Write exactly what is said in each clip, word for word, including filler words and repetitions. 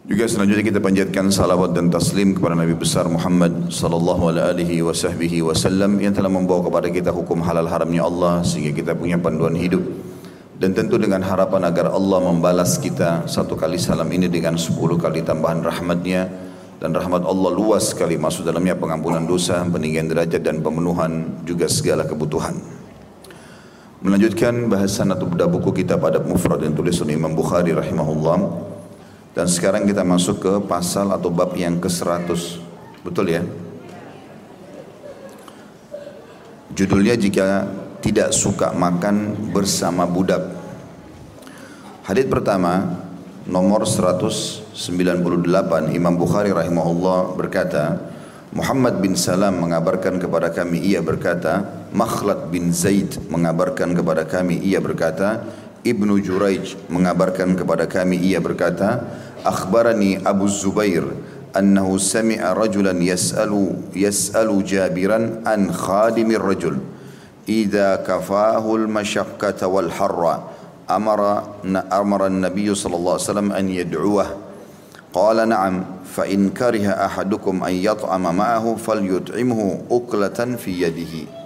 Juga selanjutnya kita panjatkan salawat dan taslim kepada Nabi besar Muhammad sallallahu alaihi wasallam yang telah membawa kepada kita hukum halal haramnya Allah sehingga kita punya panduan hidup. Dan tentu dengan harapan agar Allah membalas kita satu kali salam ini dengan sepuluh kali tambahan rahmatnya. Dan rahmat Allah luas sekali, masuk dalamnya pengampunan dosa, peninggian derajat dan pemenuhan juga segala kebutuhan. Melanjutkan bahasan atau bedah buku kitab Adab Mufrad yang tulis oleh Imam Bukhari rahimahullah. Dan sekarang kita masuk ke pasal atau bab yang ke seratus. Betul ya? Judulnya jika tidak suka makan bersama budak. Hadits pertama nomor seratus sembilan puluh delapan, Imam Bukhari rahimahullah berkata, Muhammad bin Salam mengabarkan kepada kami, ia berkata, Makhlad bin Zaid mengabarkan kepada kami, ia berkata, Ibnu Juraij mengabarkan kepada kami, ia berkata, akhbarani Abu Zubair annahu sami'a rajulan yas'alu yas'alu Jabiran an khadimir rajul idza kafahu al-mashaqqata wal harra amara amara an-nabiy sallallahu alaihi wasallam an yad'uwah qala na'am fa in kariha ahadukum an yat'ama ma'ahu falyut'imhu uklatan fi yadihi.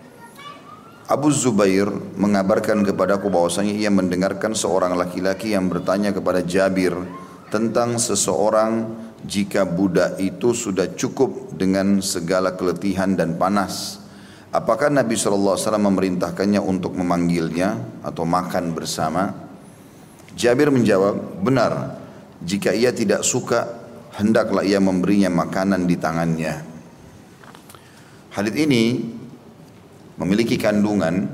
Abu Zubair mengabarkan kepadaku bahwasanya ia mendengarkan seorang laki-laki yang bertanya kepada Jabir tentang seseorang jika budak itu sudah cukup dengan segala keletihan dan panas. Apakah Nabi shallallahu alaihi wasallam memerintahkannya untuk memanggilnya atau makan bersama? Jabir menjawab, benar, jika ia tidak suka hendaklah ia memberinya makanan di tangannya. Hadits ini memiliki kandungan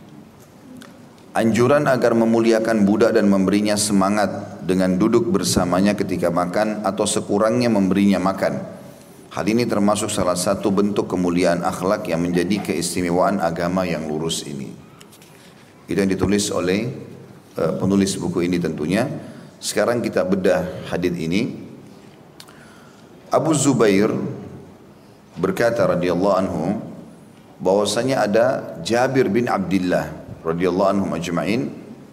anjuran agar memuliakan budak dan memberinya semangat dengan duduk bersamanya ketika makan atau sekurangnya memberinya makan. Hal ini termasuk salah satu bentuk kemuliaan akhlak yang menjadi keistimewaan agama yang lurus ini. Itu yang ditulis oleh uh, penulis buku ini tentunya. Sekarang kita bedah hadits ini. Abu Zubair berkata radhiyallahu anhu bahwasanya ada Jabir bin Abdullah radhiyallahu anhum ajma'in.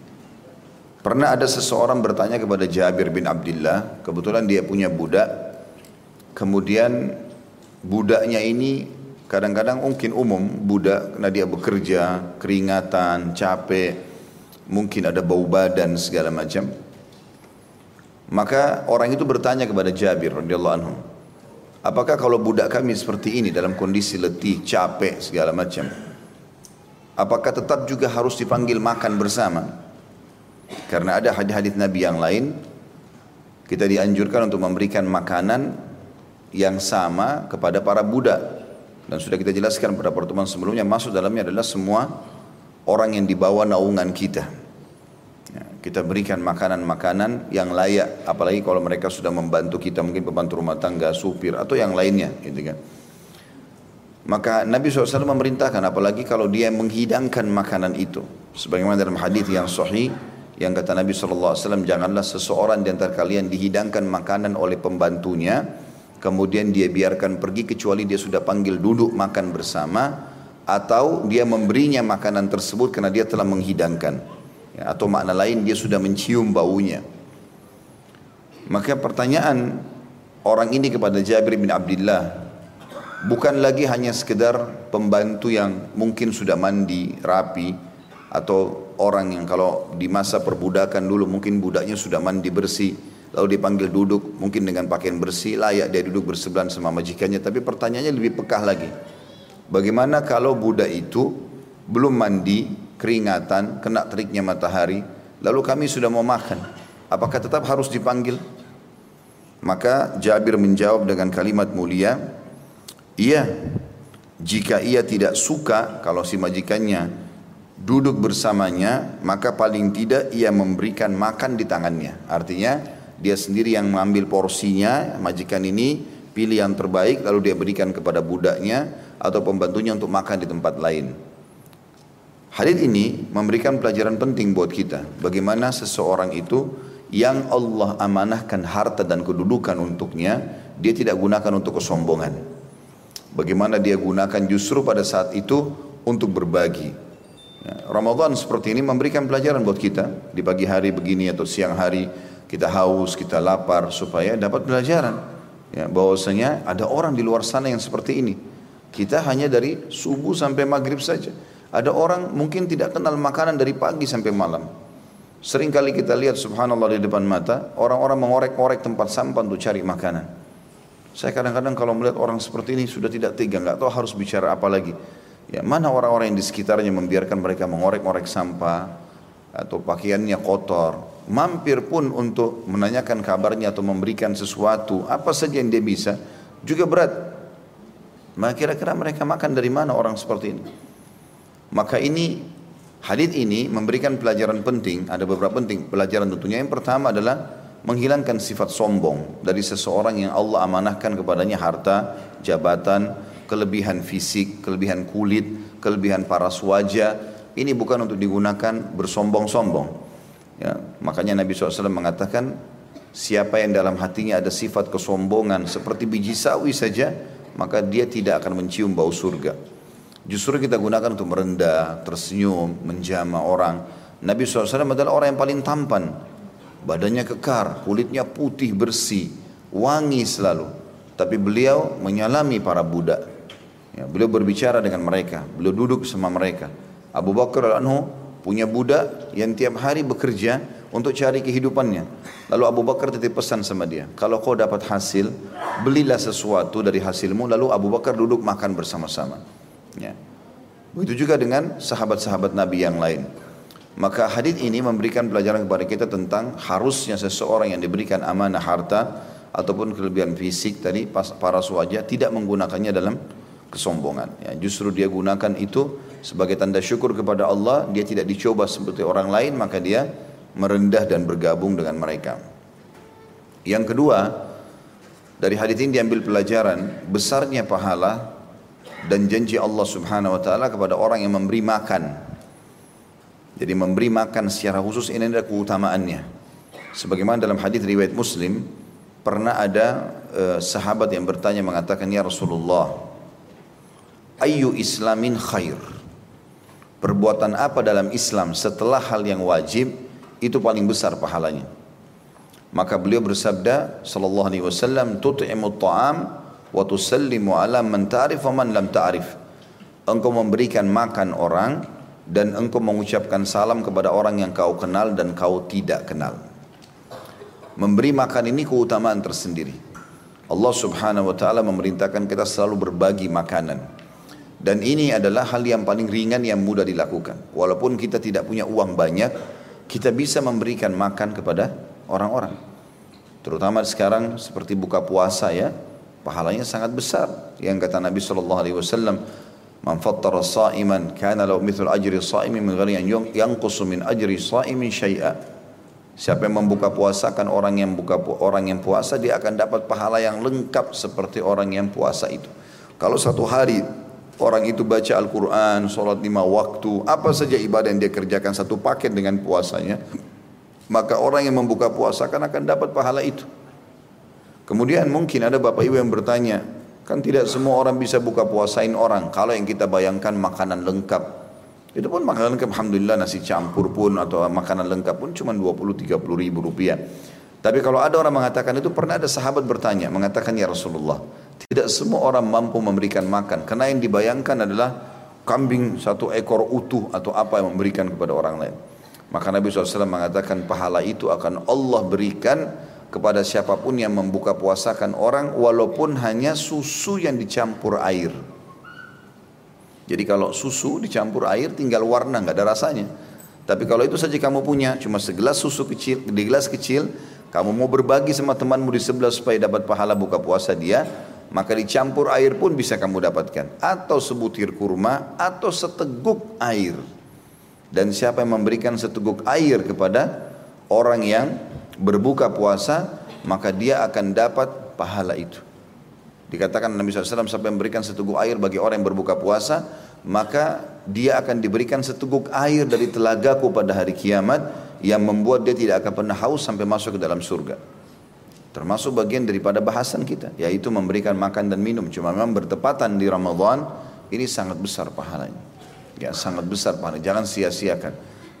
Pernah ada seseorang bertanya kepada Jabir bin Abdullah, kebetulan dia punya budak. Kemudian budaknya ini kadang-kadang mungkin umum budak karena dia bekerja, keringatan, capek, mungkin ada bau badan segala macam. Maka orang itu bertanya kepada Jabir radhiyallahu anhu, apakah kalau budak kami seperti ini dalam kondisi letih, capek segala macam, apakah tetap juga harus dipanggil makan bersama? Karena ada hadis-hadis Nabi yang lain, kita dianjurkan untuk memberikan makanan yang sama kepada para budak. Dan sudah kita jelaskan pada pertemuan sebelumnya, masuk dalamnya adalah semua orang yang dibawa naungan kita. Ya, kita berikan makanan-makanan yang layak, apalagi kalau mereka sudah membantu kita, mungkin pembantu rumah tangga, supir, atau yang lainnya. Gitu kan. Maka Nabi shallallahu alaihi wasallam memerintahkan, apalagi kalau dia menghidangkan makanan itu. Sebagaimana dalam hadis yang sahih, yang kata Nabi shallallahu alaihi wasallam, janganlah seseorang di antara kalian dihidangkan makanan oleh pembantunya, kemudian dia biarkan pergi kecuali dia sudah panggil duduk makan bersama, atau dia memberinya makanan tersebut karena dia telah menghidangkan, ya, atau makna lain dia sudah mencium baunya. Maka pertanyaan orang ini kepada Jabir bin Abdullah bukan lagi hanya sekedar pembantu yang mungkin sudah mandi rapi, atau orang yang kalau di masa perbudakan dulu mungkin budaknya sudah mandi bersih, lalu dipanggil duduk mungkin dengan pakaian bersih, layak dia duduk bersebelahan sama majikannya. Tapi pertanyaannya lebih pekah lagi, bagaimana kalau budak itu belum mandi, keringatan, kena teriknya matahari, lalu kami sudah mau makan, apakah tetap harus dipanggil? Maka Jabir menjawab dengan kalimat mulia, iya, jika ia tidak suka kalau si majikannya duduk bersamanya, maka paling tidak ia memberikan makan di tangannya. Artinya dia sendiri yang mengambil porsinya, majikan ini pilih yang terbaik lalu dia berikan kepada budaknya atau pembantunya untuk makan di tempat lain. Hadits ini memberikan pelajaran penting buat kita, bagaimana seseorang itu yang Allah amanahkan harta dan kedudukan untuknya, dia tidak gunakan untuk kesombongan. Bagaimana dia gunakan justru pada saat itu untuk berbagi. Ramadan seperti ini memberikan pelajaran buat kita. Di pagi hari begini atau siang hari kita haus, kita lapar, supaya dapat pelajaran. Ya, bahwasanya ada orang di luar sana yang seperti ini. Kita hanya dari subuh sampai maghrib saja. Ada orang mungkin tidak kenal makanan dari pagi sampai malam. Sering kali kita lihat subhanallah di depan mata, orang-orang mengorek-orek tempat sampah untuk cari makanan. Saya kadang-kadang kalau melihat orang seperti ini sudah tidak tega, nggak tahu harus bicara apa lagi. Ya, mana orang-orang yang di sekitarnya membiarkan mereka mengorek-orek sampah atau pakaiannya kotor. Mampir pun untuk menanyakan kabarnya atau memberikan sesuatu, apa saja yang dia bisa, juga berat. Maka kira-kira mereka makan dari mana orang seperti ini? Maka ini, hadits ini memberikan pelajaran penting, ada beberapa penting pelajaran tentunya. Yang pertama adalah menghilangkan sifat sombong dari seseorang yang Allah amanahkan kepadanya harta, jabatan, kelebihan fisik, kelebihan kulit, kelebihan paras wajah. Ini bukan untuk digunakan bersombong-sombong. Ya, makanya Nabi shallallahu alaihi wasallam mengatakan, siapa yang dalam hatinya ada sifat kesombongan seperti biji sawi saja, maka dia tidak akan mencium bau surga. Justru kita gunakan untuk merendah, tersenyum, menjamah orang. Nabi shallallahu alaihi wasallam adalah orang yang paling tampan. Badannya kekar, kulitnya putih bersih, wangi selalu. Tapi beliau menyalami para budak. Ya, beliau berbicara dengan mereka, beliau duduk sama mereka. Abu Bakar radhiyallahu anhu punya budak yang tiap hari bekerja untuk cari kehidupannya. Lalu Abu Bakar titip pesan sama dia, kalau kau dapat hasil, belilah sesuatu dari hasilmu. Lalu Abu Bakar duduk makan bersama-sama. Ya. Begitu juga dengan sahabat-sahabat Nabi yang lain. Maka hadits ini memberikan pelajaran kepada kita tentang harusnya seseorang yang diberikan amanah harta ataupun kelebihan fisik tadi, paras wajah, tidak menggunakannya dalam kesombongan. Ya, justru dia gunakan itu sebagai tanda syukur kepada Allah. Dia tidak dicoba seperti orang lain, maka dia merendah dan bergabung dengan mereka. Yang kedua, dari hadits ini diambil pelajaran besarnya pahala dan janji Allah Subhanahu wa taala kepada orang yang memberi makan. Jadi memberi makan secara khusus ini ada keutamaannya. Sebagaimana dalam hadits riwayat Muslim, pernah ada uh, sahabat yang bertanya mengatakan, ya Rasulullah, ayyu islamin khair? Perbuatan apa dalam Islam setelah hal yang wajib itu paling besar pahalanya? Maka beliau bersabda sallallahu alaihi wasallam, tut'imut ta'am wa tusallimu ala man ta'rif wa man lam ta'rif. Engkau memberikan makan orang dan engkau mengucapkan salam kepada orang yang kau kenal dan kau tidak kenal. Memberi makan ini keutamaan tersendiri. Allah Subhanahu wa taala memerintahkan kita selalu berbagi makanan. Dan ini adalah hal yang paling ringan yang mudah dilakukan. Walaupun kita tidak punya uang banyak, kita bisa memberikan makan kepada orang-orang. Terutama sekarang seperti buka puasa ya, pahalanya sangat besar. Yang kata Nabi sallallahu alaihi wasallam, man fattara sha'iman kana lahu mithlu ajri sha'imin min ghairi an yanqusu min ajri sha'imin syai'a. Siapa yang membuka puasa kan orang yang buka orang yang puasa, dia akan dapat pahala yang lengkap seperti orang yang puasa itu. Kalau satu hari orang itu baca Al-Quran, sholat lima waktu, apa saja ibadah yang dia kerjakan satu paket dengan puasanya, maka orang yang membuka puasa kan akan dapat pahala itu. Kemudian mungkin ada bapak ibu yang bertanya, kan tidak semua orang bisa buka puasain orang. Kalau yang kita bayangkan makanan lengkap, itu pun makanan lengkap, alhamdulillah nasi campur pun atau makanan lengkap pun cuma dua puluh sampai tiga puluh ribu rupiah. Tapi kalau ada orang mengatakan itu, pernah ada sahabat bertanya, mengatakan, ya Rasulullah, tidak semua orang mampu memberikan makan, karena yang dibayangkan adalah kambing satu ekor utuh atau apa yang memberikan kepada orang lain. Maka Nabi shallallahu alaihi wasallam mengatakan pahala itu akan Allah berikan kepada siapapun yang membuka puasakan orang, walaupun hanya susu yang dicampur air. Jadi kalau susu dicampur air tinggal warna, nggak ada rasanya. Tapi kalau itu saja kamu punya, cuma segelas susu kecil, di gelas kecil, kamu mau berbagi sama temanmu di sebelah supaya dapat pahala buka puasa dia, maka dicampur air pun bisa kamu dapatkan. Atau sebutir kurma, atau seteguk air. Dan siapa yang memberikan seteguk air kepada orang yang berbuka puasa, maka dia akan dapat pahala itu. Dikatakan Nabi shallallahu alaihi wasallam, siapa yang memberikan seteguk air bagi orang yang berbuka puasa, maka dia akan diberikan seteguk air dari telagaku pada hari kiamat, yang membuat dia tidak akan pernah haus sampai masuk ke dalam surga. Termasuk bagian daripada bahasan kita, yaitu memberikan makan dan minum. Cuma memang bertepatan di Ramadan, ini sangat besar pahalanya. Ya, sangat besar pahalanya, jangan sia-siakan.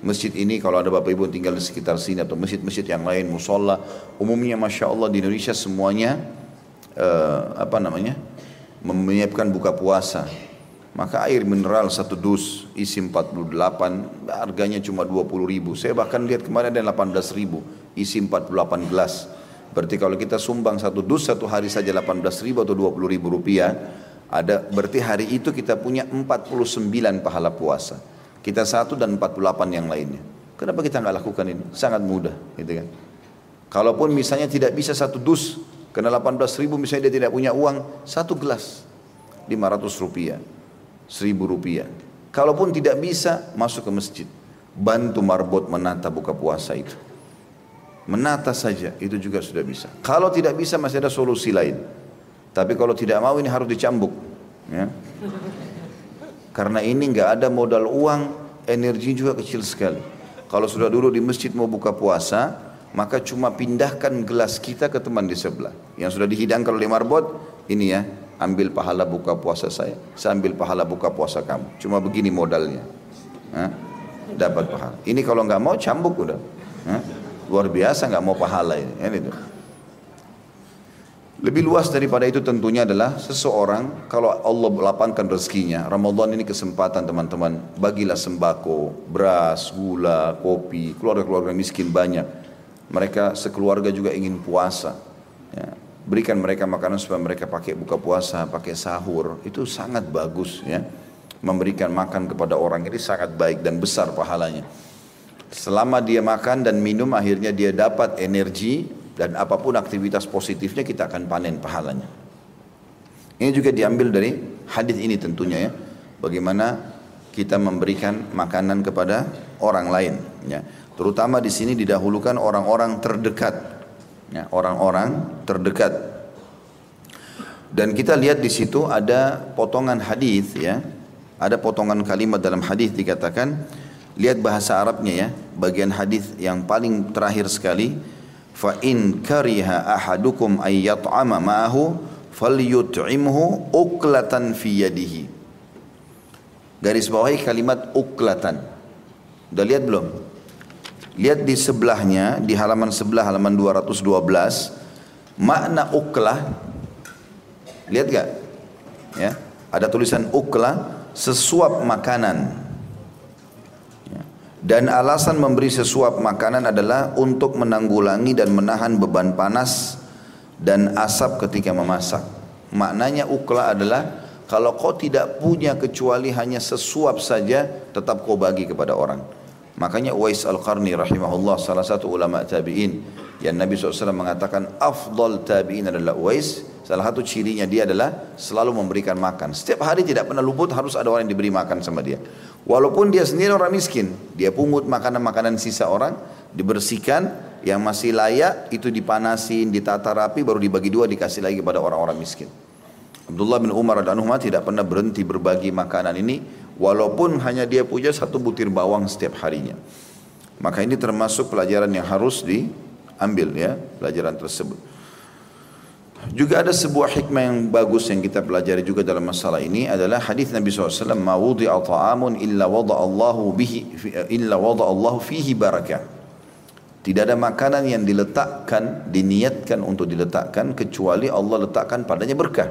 masjid ini kalau ada bapak ibu tinggal di sekitar sini atau masjid-masjid yang lain, musola, umumnya masya Allah di Indonesia semuanya uh, apa namanya menyiapkan buka puasa. Maka air mineral satu dus isi empat puluh delapan, harganya cuma dua puluh ribu. Saya bahkan lihat kemarin ada delapan belas ribu, isi empat puluh delapan gelas. Berarti kalau kita sumbang satu dus satu hari saja delapan belas ribu atau dua puluh ribu rupiah, ada berarti hari itu kita punya empat puluh sembilan pahala puasa. Kita satu dan empat puluh delapan yang lainnya. Kenapa kita nggak lakukan ini? Sangat mudah, gitu kan? Kalaupun misalnya tidak bisa satu dus, kena delapan belas ribu misalnya dia tidak punya uang, satu gelas lima ratus rupiah, seribu rupiah. Kalaupun tidak bisa, masuk ke masjid, bantu marbot menata buka puasa itu. Menata saja, itu juga sudah bisa. Kalau tidak bisa masih ada solusi lain. Tapi kalau tidak mau ini harus dicambuk, ya. Karena ini nggak ada modal uang, energi juga kecil sekali. Kalau sudah dulu di masjid mau buka puasa, maka cuma pindahkan gelas kita ke teman di sebelah. Yang sudah dihidangkan oleh marbot, ini ya, ambil pahala buka puasa saya, saya ambil pahala buka puasa kamu. Cuma begini modalnya, Hah? Dapat pahala. Ini kalau nggak mau cambuk udah, Hah? Luar biasa nggak mau pahala ini. Ini tuh. Lebih luas daripada itu tentunya adalah seseorang kalau Allah lapangkan rezekinya, Ramadan ini kesempatan teman-teman, bagilah sembako, beras, gula, kopi, keluarga-keluarga miskin banyak. Mereka sekeluarga juga ingin puasa. Ya. Berikan mereka makanan supaya mereka pakai buka puasa, pakai sahur, itu sangat bagus ya. Memberikan makan kepada orang ini sangat baik dan besar pahalanya. Selama dia makan dan minum akhirnya dia dapat energi. Dan apapun aktivitas positifnya kita akan panen pahalanya. Ini juga diambil dari hadis ini tentunya ya. Bagaimana kita memberikan makanan kepada orang lain. Ya. Terutama di sini didahulukan orang-orang terdekat. Ya, orang-orang terdekat. Dan kita lihat di situ ada potongan hadis ya. Ada potongan kalimat dalam hadis dikatakan. Lihat bahasa Arabnya ya. Bagian hadis yang paling terakhir sekali. Fa in kariha ahadukum ay yat'ama ma'ahu falyut'imhu uklatan fi yadihi. Garis bawahi kalimat uklatan. Udah lihat belum? Lihat di sebelahnya, di halaman sebelah halaman dua ratus dua belas, makna uklah. Lihat gak? Ya, ada tulisan uklah, sesuap makanan. Dan alasan memberi sesuap makanan adalah untuk menanggulangi dan menahan beban panas dan asap ketika memasak. Maknanya ukla adalah kalau kau tidak punya kecuali hanya sesuap saja, tetap kau bagi kepada orang. Makanya Uwais Al-Qarni rahimahullah, salah satu ulama tabi'in, yang Nabi shallallahu alaihi wasallam mengatakan afdal tabi'in adalah Uwais. Salah satu cirinya dia adalah selalu memberikan makan. Setiap hari tidak pernah luput harus ada orang yang diberi makan sama dia. Walaupun dia sendiri orang miskin, dia pungut makanan-makanan sisa orang, dibersihkan, yang masih layak itu dipanasin, ditata rapi, baru dibagi dua dikasih lagi kepada orang-orang miskin. Abdullah bin Umar radhiyallahu anhu tidak pernah berhenti berbagi makanan ini, walaupun hanya dia punya satu butir bawang setiap harinya. Maka ini termasuk pelajaran yang harus diambil ya, pelajaran tersebut. Juga ada sebuah hikmah yang bagus yang kita pelajari juga dalam masalah ini adalah hadis Nabi shallallahu alaihi wasallam, "Ma wudi'a ta'amun illa wada'allahu bihi illa wada'allahu fihi barakah." Tidak ada makanan yang diletakkan, diniatkan untuk diletakkan kecuali Allah letakkan padanya berkah.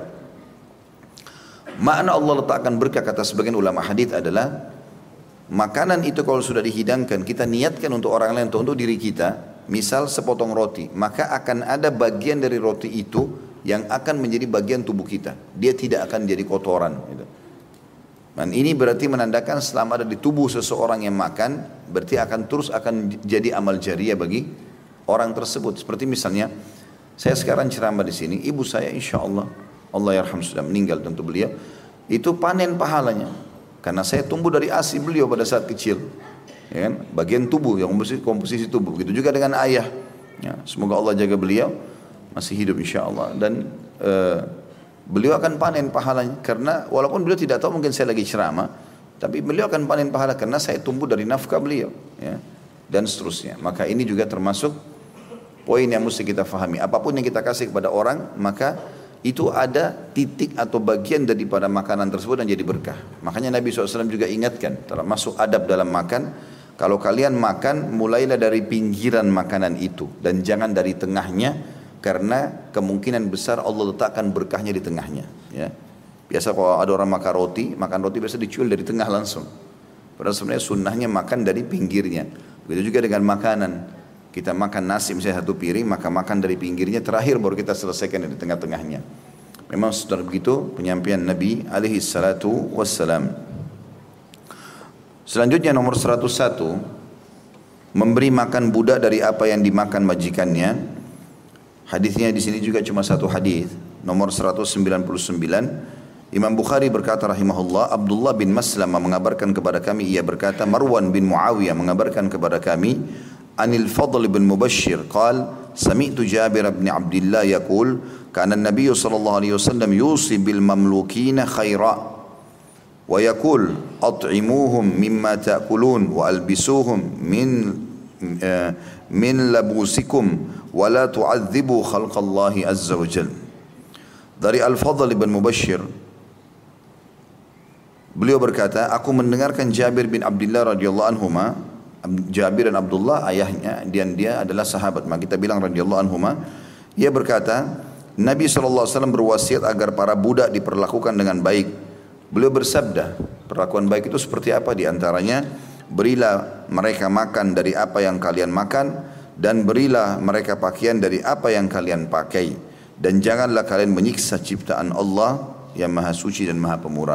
Makna Allah letakkan berkah kata sebagian ulama hadis adalah makanan itu kalau sudah dihidangkan, kita niatkan untuk orang lain, untuk diri kita. Misal sepotong roti, maka akan ada bagian dari roti itu yang akan menjadi bagian tubuh kita. Dia tidak akan jadi kotoran. Dan ini berarti menandakan selama ada di tubuh seseorang yang makan, berarti akan terus akan jadi amal jariah bagi orang tersebut. Seperti misalnya, saya sekarang ceramah di sini, ibu saya insya Allah, Allah yarham sudah meninggal tentu beliau, itu panen pahalanya. Karena saya tumbuh dari A S I beliau pada saat kecil. Ya kan? Bagian tubuh yang komposisi, komposisi tubuh. Begitu juga dengan ayah. Ya, semoga Allah jaga beliau masih hidup insya Allah dan uh, beliau akan panen pahalanya karena walaupun beliau tidak tahu mungkin saya lagi ceramah, tapi beliau akan panen pahala karena saya tumbuh dari nafkah beliau. Ya, dan seterusnya. Maka ini juga termasuk poin yang mesti kita fahami. Apapun yang kita kasih kepada orang, maka itu ada titik atau bagian daripada makanan tersebut dan jadi berkah. Makanya Nabi shallallahu alaihi wasallam juga ingatkan, termasuk adab dalam makan Kalau kalian makan, mulailah dari pinggiran makanan itu dan jangan dari tengahnya, karena kemungkinan besar Allah letakkan berkahnya di tengahnya. Ya. Biasa kalau ada orang makan roti, makan roti biasa dicuil dari tengah langsung. Padahal sebenarnya sunnahnya makan dari pinggirnya. Begitu juga dengan makanan. Kita makan nasi misalnya satu piring, maka makan dari pinggirnya, terakhir baru kita selesaikan dari tengah-tengahnya. Memang sudah begitu penyampaian Nabi alaihi salatu wassalam. Selanjutnya nomor seratus satu, memberi makan budak dari apa yang dimakan majikannya. Hadisnya di sini juga cuma satu hadis, nomor seratus sembilan puluh sembilan. Imam Bukhari berkata rahimahullah, Abdullah bin Maslamah mengabarkan kepada kami, ia berkata, Marwan bin Muawiyah mengabarkan kepada kami, Anil Fadl bin Mubashir qal, sami'tu Jabir bin Abdullah yaqul, kana an-nabiy sallallahu alaihi wasallam yusi bil mamlukina khaira. ويقول أطعموهم مما تأكلون وألبسوهم من من لبوسكم ولا تعذبوا خلق الله عز وجل. Dari Al-Fadl bin Mubashir, beliau berkata, aku mendengarkan Jabir bin Abdullah radhiyallahu anhuma. Jabir dan Abdullah ayahnya, dan dia adalah sahabat, maka kita bilang radhiyallahu anhuma. Ia berkata, Nabi sallallahu alaihi wasallam berwasiat agar para budak diperlakukan dengan baik. Beliau bersabda, perlakuan baik itu seperti apa? Di antaranya, berilah mereka makan dari apa yang kalian makan, dan berilah mereka pakaian dari apa yang kalian pakai, dan janganlah kalian menyiksa ciptaan Allah yang maha suci dan maha pemurah.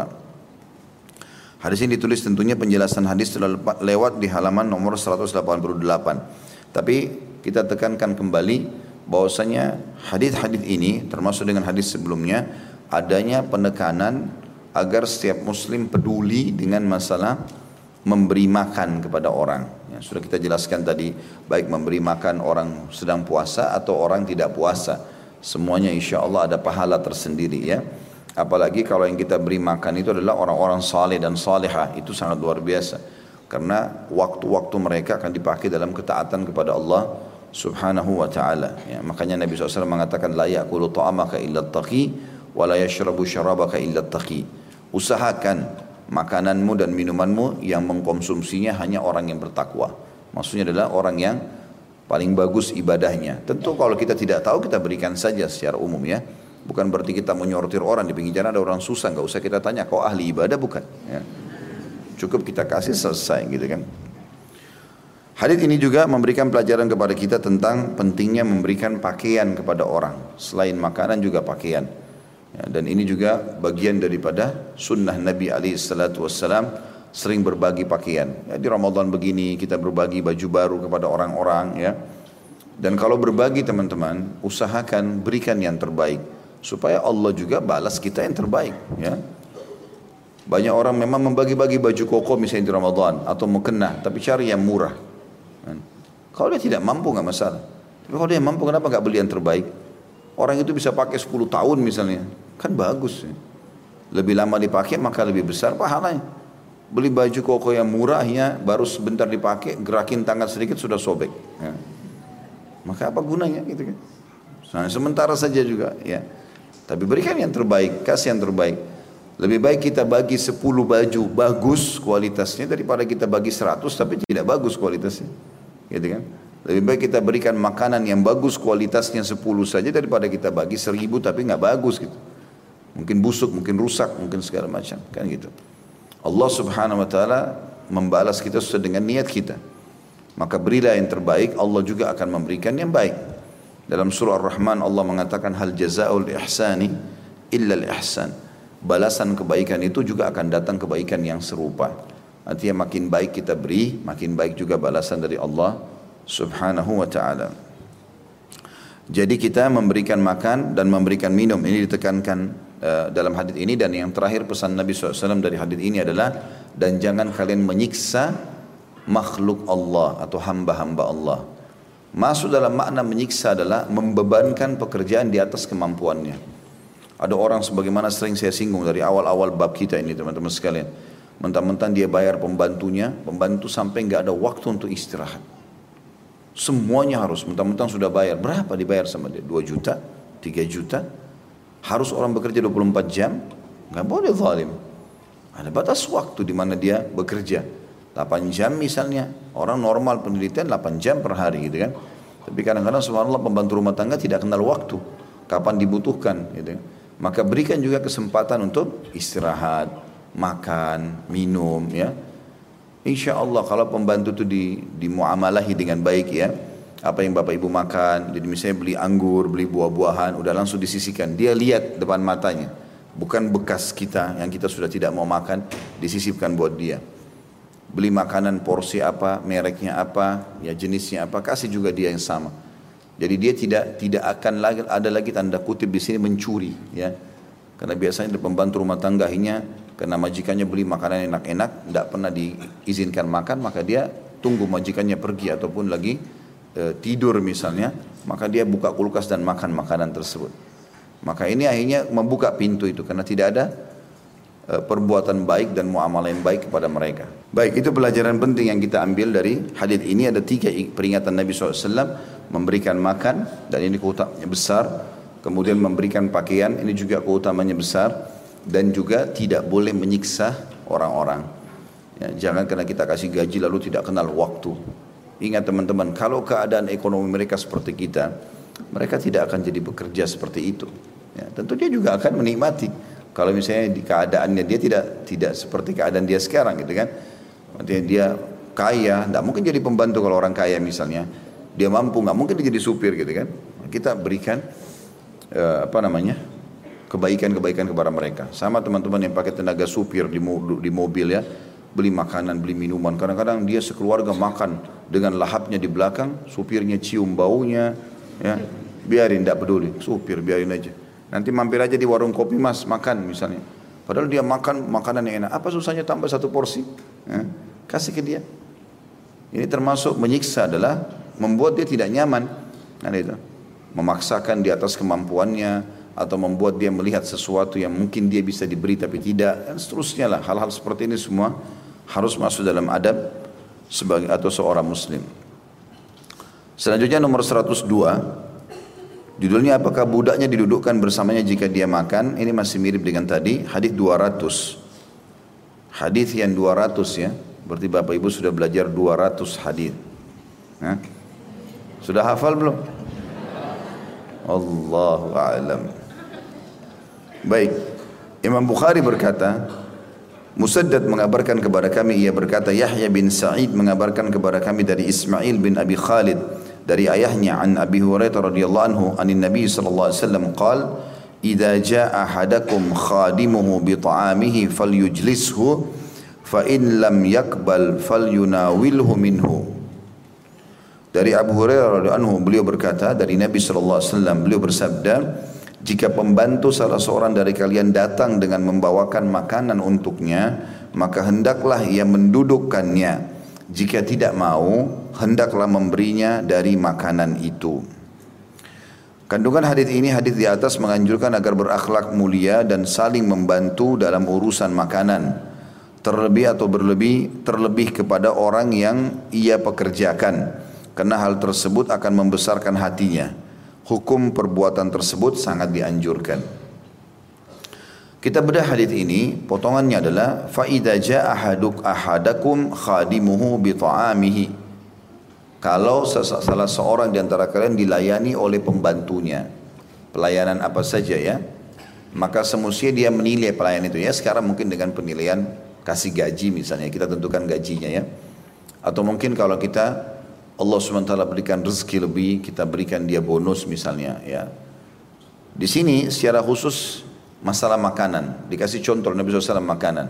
Hadis ini ditulis, tentunya penjelasan hadis telah lewat di halaman nomor seratus delapan puluh delapan. Tapi kita tekankan kembali bahwasanya hadis-hadis ini termasuk dengan hadis sebelumnya, adanya penekanan agar setiap muslim peduli dengan masalah memberi makan kepada orang. Ya, sudah kita jelaskan tadi, baik memberi makan orang sedang puasa atau orang tidak puasa, semuanya insya Allah ada pahala tersendiri ya. Apalagi kalau yang kita beri makan itu adalah orang-orang saleh dan salihah, itu sangat luar biasa. Karena waktu-waktu mereka akan dipakai dalam ketaatan kepada Allah subhanahu wa ta'ala. Ya, makanya Nabi shallallahu alaihi wasallam mengatakan, la ya'kulu ta'amaka illa taqi, wa la yashrabu syarabaka illa taqi. Usahakan makananmu dan minumanmu yang mengkonsumsinya hanya orang yang bertakwa. Maksudnya adalah orang yang paling bagus ibadahnya. Tentu kalau kita tidak tahu, kita berikan saja secara umum ya. Bukan berarti kita menyortir orang di pinggir jalan, ada orang susah, nggak usah kita tanya, kau ahli ibadah bukan? Ya. Cukup kita kasih, selesai gitu kan. Hadits ini juga memberikan pelajaran kepada kita tentang pentingnya memberikan pakaian kepada orang. Selain makanan juga pakaian. Ya, dan ini juga bagian daripada sunnah Nabi alaihi salatu wassalam, sering berbagi pakaian. Ya, di Ramadan begini kita berbagi baju baru kepada orang-orang ya. Dan kalau berbagi teman-teman, usahakan berikan yang terbaik supaya Allah juga balas kita yang terbaik ya. Banyak orang memang membagi-bagi baju koko misalnya di Ramadan atau mukena, tapi cari yang murah. Kalau dia tidak mampu nggak masalah. Tapi kalau dia mampu, kenapa nggak beli yang terbaik? Orang itu bisa pakai sepuluh tahun misalnya, kan bagus ya. Lebih lama dipakai maka lebih besar pahalanya. Beli baju koko yang murahnya baru sebentar dipakai, gerakin tangan sedikit sudah sobek ya. Maka apa gunanya gitu kan? Nah, sementara saja juga ya. Tapi berikan yang terbaik, kasih yang terbaik. Lebih baik kita bagi sepuluh baju bagus kualitasnya daripada kita bagi seratus tapi tidak bagus kualitasnya. Gitu kan? Lebih baik kita berikan makanan yang bagus kualitasnya sepuluh saja daripada kita bagi seribu tapi nggak bagus gitu. Mungkin busuk, mungkin rusak, mungkin segala macam kan gitu. Allah subhanahu wa ta'ala membalas kita sesuai dengan niat kita. Maka berilah yang terbaik, Allah juga akan memberikan yang baik. Dalam surah Ar-Rahman Allah mengatakan, hal jazaa'ul ihsani illa al-ihsan. Balasan kebaikan itu juga akan datang kebaikan yang serupa. Artinya makin baik kita beri, makin baik juga balasan dari Allah subhanahu wa ta'ala. Jadi kita memberikan makan dan memberikan minum, ini ditekankan uh, dalam hadis ini. Dan yang terakhir pesan Nabi shallallahu alaihi wasallam dari hadis ini adalah, dan jangan kalian menyiksa makhluk Allah atau hamba-hamba Allah. Masuk dalam makna menyiksa adalah membebankan pekerjaan di atas kemampuannya. Ada orang sebagaimana sering saya singgung dari awal-awal bab kita ini teman-teman sekalian, mentang-mentang dia bayar pembantunya, pembantu sampai nggak ada waktu untuk istirahat. Semuanya harus, mentang-mentang sudah bayar. Berapa dibayar sama dia? dua juta, tiga juta. Harus orang bekerja dua puluh empat jam. Nggak boleh zalim. Ada batas waktu di mana dia bekerja. delapan jam misalnya. Orang normal penelitian delapan jam per hari gitu kan. Tapi kadang-kadang subhanallah pembantu rumah tangga tidak kenal waktu, kapan dibutuhkan gitu kan. Maka berikan juga kesempatan untuk istirahat, makan, minum ya. Insya Allah kalau pembantu itu di, dimuamalahi dengan baik ya. Apa yang bapak ibu makan, jadi misalnya beli anggur, beli buah-buahan, udah langsung disisihkan. Dia lihat depan matanya. Bukan bekas kita yang kita sudah tidak mau makan, disisipkan buat dia. Beli makanan porsi apa, mereknya apa, ya jenisnya apa, kasih juga dia yang sama. Jadi dia tidak tidak akan lagi ada lagi tanda kutip di sini mencuri, ya. Karena biasanya pembantu rumah tangga akhirnya karena majikannya beli makanan enak-enak, tidak pernah diizinkan makan, maka dia tunggu majikannya pergi ataupun lagi e, tidur misalnya, maka dia buka kulkas dan makan makanan tersebut. Maka ini akhirnya membuka pintu itu karena tidak ada e, perbuatan baik dan muamalah yang baik kepada mereka. Baik, itu pelajaran penting yang kita ambil dari hadis ini. Ada tiga peringatan Nabi shallallahu alaihi wasallam: memberikan makan, dan ini keutamanya besar. Kemudian memberikan pakaian, ini juga keutamanya besar. Dan juga tidak boleh menyiksa orang-orang. Ya, jangan karena kita kasih gaji lalu tidak kenal waktu. Ingat teman-teman, kalau keadaan ekonomi mereka seperti kita, mereka tidak akan jadi bekerja seperti itu. Ya, tentu dia juga akan menikmati. Kalau misalnya di keadaannya dia tidak tidak seperti keadaan dia sekarang gitu kan. Artinya dia kaya, tidak mungkin jadi pembantu kalau orang kaya misalnya. Dia mampu, nggak mungkin dia jadi supir gitu kan. Kita berikan uh, apa namanya kebaikan-kebaikan kepada mereka. Sama teman-teman yang pakai tenaga supir di, di mobil ya, beli makanan, beli minuman. Kadang-kadang dia sekeluarga makan dengan lahapnya di belakang, supirnya cium baunya, ya biarin, tidak peduli, supir biarin aja. Nanti mampir aja di warung kopi mas, makan misalnya. Padahal dia makan makanan yang enak. Apa susahnya tambah satu porsi? Ya, kasih ke dia. Ini termasuk menyiksa adalah membuat dia tidak nyaman. Nah, itu. Memaksakan di atas kemampuannya atau membuat dia melihat sesuatu yang mungkin dia bisa diberi tapi tidak, dan seterusnya lah. Hal-hal seperti ini semua harus masuk dalam adab sebagai atau seorang muslim. Selanjutnya nomor seratus dua, judulnya apakah budaknya didudukkan bersamanya jika dia makan? Ini masih mirip dengan tadi, hadis dua ratus. Hadis yang dua ratus ya. Berarti Bapak Ibu sudah belajar dua ratus hadis. Hah? Sudah hafal belum? Allahu a'lam. Baik. Imam Bukhari berkata, Musaddad mengabarkan kepada kami, ia berkata, Yahya bin Sa'id mengabarkan kepada kami dari Ismail bin Abi Khalid dari ayahnya an Abi Hurairah radhiyallahu anhu anin Nabi sallallahu alaihi wasallam qala idza jaa ahadakum khadimuhu bi ta'amihi falyujlishu fa in lam yakbal falyunawilhu minhu. Dari Abu Hurairah radhiyallahu anhu, beliau berkata dari Nabi sallallahu alaihi wasallam, beliau bersabda, jika pembantu salah seorang dari kalian datang dengan membawakan makanan untuknya, maka hendaklah ia mendudukkannya. Jika tidak mau, hendaklah memberinya dari makanan itu. Kandungan hadis ini, hadis di atas menganjurkan agar berakhlak mulia dan saling membantu dalam urusan makanan. Terlebih atau berlebih, terlebih kepada orang yang ia pekerjakan. Karena hal tersebut akan membesarkan hatinya. Hukum perbuatan tersebut sangat dianjurkan. Kita bedah hadis ini, potongannya adalah fa idza jaa ahaduk ahadakum khadimuhu bi ta'amihi. Kalau salah seorang di antara kalian dilayani oleh pembantunya, pelayanan apa saja ya, maka semestinya dia menilai pelayanan itu ya. Sekarang mungkin dengan penilaian kasih gaji misalnya, kita tentukan gajinya ya. Atau mungkin kalau kita Allah subhanahu wa taala berikan rezeki lebih, kita berikan dia bonus misalnya ya. Di sini secara khusus masalah makanan, dikasih contoh Nabi shallallahu alaihi wasallam makanan.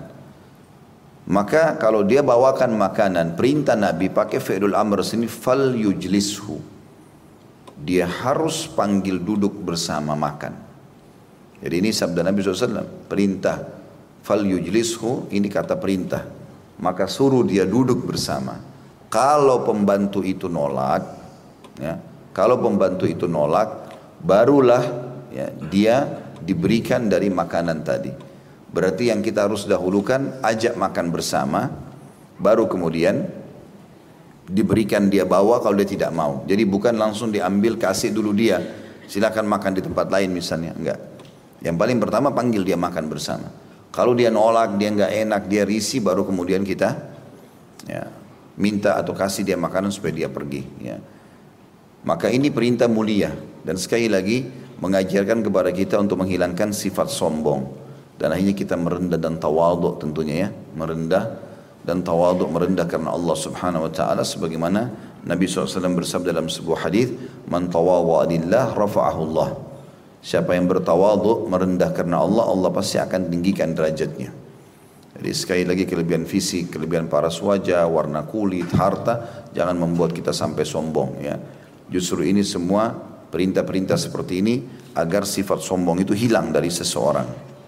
Maka kalau dia bawakan makanan, perintah Nabi pakai fi'lul amr sini, fal yujlishu. Dia harus panggil duduk bersama makan. Jadi ini sabda Nabi shallallahu alaihi wasallam, perintah fal yujlishu, ini kata perintah. Maka suruh dia duduk bersama. Kalau pembantu itu nolak, ya, kalau pembantu itu nolak, barulah ya, dia diberikan dari makanan tadi. Berarti yang kita harus dahulukan, ajak makan bersama, baru kemudian diberikan dia bawa kalau dia tidak mau. Jadi bukan langsung diambil kasih dulu dia, silakan makan di tempat lain misalnya, enggak. Yang paling pertama panggil dia makan bersama. Kalau dia nolak, dia enggak enak, dia risih, baru kemudian kita Ya. Minta atau kasih dia makanan supaya dia pergi. Ya. Maka ini perintah mulia. Dan sekali lagi mengajarkan kepada kita untuk menghilangkan sifat sombong. Dan akhirnya kita merendah dan tawaduk tentunya ya. Merendah dan tawaduk, merendah karena Allah subhanahu wa ta'ala. Sebagaimana Nabi shallallahu alaihi wasallam bersabda dalam sebuah hadis, "Man tawadha'a lillah rafa'ahu Allah." Siapa yang bertawaduk, merendah karena Allah, Allah pasti akan tinggikan derajatnya. Jadi sekali lagi kelebihan fisik, kelebihan paras wajah, warna kulit, harta, jangan membuat kita sampai sombong ya. Justru ini semua perintah-perintah seperti ini agar sifat sombong itu hilang dari seseorang.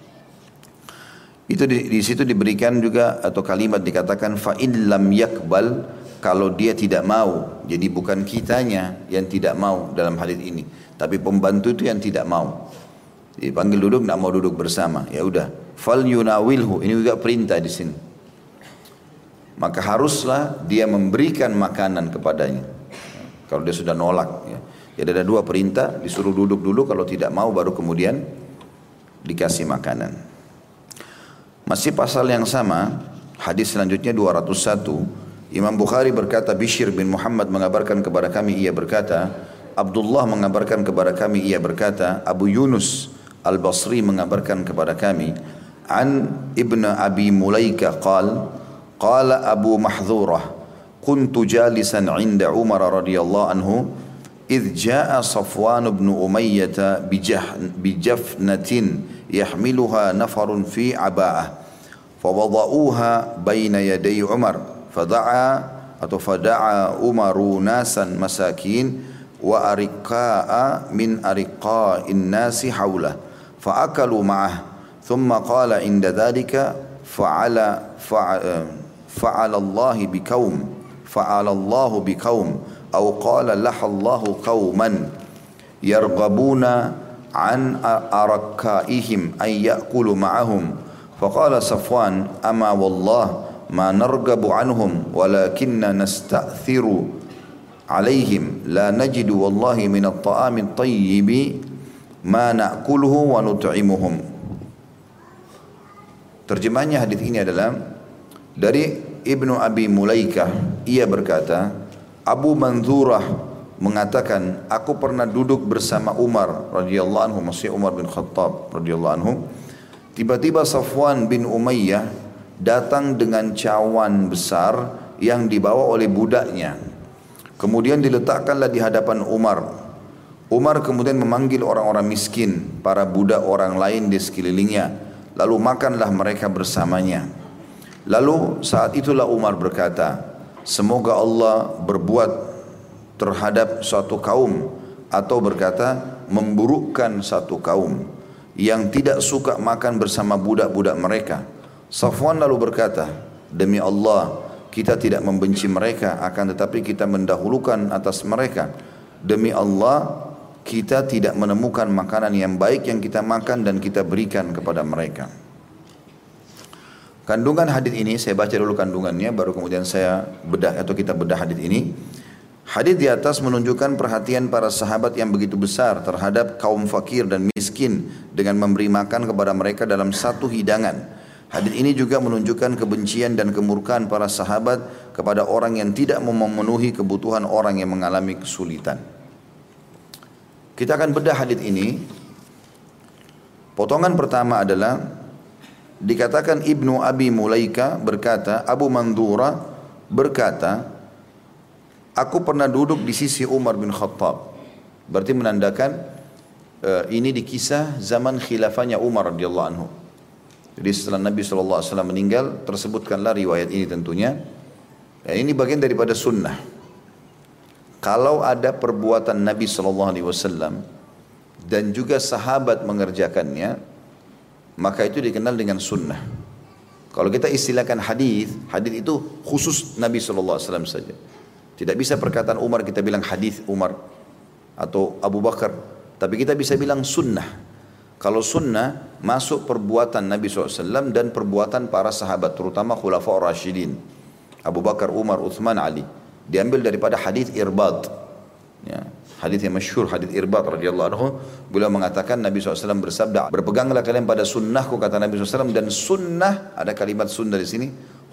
Itu di, di situ diberikan juga atau kalimat dikatakan fa in lam yakbal, kalau dia tidak mau. Jadi bukan kitanya yang tidak mau dalam hadis ini, tapi pembantu itu yang tidak mau. Dipanggil duduk, tidak mau duduk bersama. Ya udah, fal yunawilhu, ini juga perintah di sini. Maka haruslah dia memberikan makanan kepadanya. Kalau dia sudah nolak. Ya. Jadi ada dua perintah, disuruh duduk dulu, kalau tidak mau baru kemudian dikasih makanan. Masih pasal yang sama, hadis selanjutnya dua ratus satu. Imam Bukhari berkata, Bishr bin Muhammad mengabarkan kepada kami, ia berkata, Abdullah mengabarkan kepada kami, ia berkata, Abu Yunus Al-Basri mengabarkan kepada kami, an Ibn Abi Mulaika qal, qala Abu Mahdhurah, kuntu jalisan inda Umar radhiyallahu anhu, idh jaa Safwan ibn Umayyah bijafnatin yahmiluha nafarun fi aba'ah, fawada'uha baina yaday Umar, fada'a atau fada'a Umaru nasan masakin wa ariqa'a min ariqa'in nasi hawlah فأكلوا معه ثم قال عند ذلك فعل فعل الله بقوم فعل الله بقوم أو قال لح الله قوما يرغبون عن أركائهم أن يأكلوا معهم فقال صفوان أما والله ما نرغب عنهم ولكن نستأثر عليهم لا نجد والله من الطعام الطيب ma na'kuluhu wa nut'imuhum. Terjemahnya hadis ini adalah dari Ibnu Abi Mulaikah, ia berkata, Abu Manzurah mengatakan, aku pernah duduk bersama Umar radhiyallahu anhu, maksudnya Umar bin Khattab radhiyallahu anhu. Tiba-tiba Safwan bin Umayyah datang dengan cawan besar yang dibawa oleh budaknya. Kemudian diletakkanlah di hadapan Umar. Umar kemudian memanggil orang-orang miskin, para budak orang lain di sekelilingnya. Lalu makanlah mereka bersamanya. Lalu saat itulah Umar berkata, semoga Allah berbuat terhadap suatu kaum, atau berkata memburukkan satu kaum yang tidak suka makan bersama budak-budak mereka. Safwan lalu berkata, demi Allah kita tidak membenci mereka, akan tetapi kita mendahulukan atas mereka. Demi Allah kita tidak menemukan makanan yang baik yang kita makan dan kita berikan kepada mereka. Kandungan hadis ini, saya baca dulu kandungannya, baru kemudian saya bedah atau kita bedah hadis ini. Hadis di atas menunjukkan perhatian para sahabat yang begitu besar terhadap kaum fakir dan miskin dengan memberi makan kepada mereka dalam satu hidangan. Hadis ini juga menunjukkan kebencian dan kemurkaan para sahabat kepada orang yang tidak memenuhi kebutuhan orang yang mengalami kesulitan. Kita akan bedah hadis ini. Potongan pertama adalah dikatakan Ibnu Abi Mulaika berkata, Abu Mandura berkata, aku pernah duduk di sisi Umar bin Khattab. Berarti menandakan uh, ini di kisah zaman khilafahnya Umar radhiyallahu anhu. Jadi setelah Nabi shallallahu alaihi wasallam meninggal, tersebutkanlah riwayat ini tentunya. Ya, ini bagian daripada sunnah. Kalau ada perbuatan Nabi shallallahu alaihi wasallam dan juga sahabat mengerjakannya, maka itu dikenal dengan sunnah. Kalau kita istilahkan hadis, hadis itu khusus Nabi shallallahu alaihi wasallam saja. Tidak bisa perkataan Umar kita bilang hadis Umar atau Abu Bakar, tapi kita bisa bilang sunnah. Kalau sunnah masuk perbuatan Nabi shallallahu alaihi wasallam dan perbuatan para sahabat, terutama Khulafaur Rasyidin, Abu Bakar, Umar, Uthman, Ali. Diambil daripada hadis Irbad, ya, hadis yang masyhur, hadis Irbad radhiyallahu anhu. Beliau mengatakan Nabi shallallahu alaihi wasallam bersabda, berpeganglah kalian pada sunnahku, kata Nabi shallallahu alaihi wasallam, dan sunnah, ada kalimat sunnah di sini,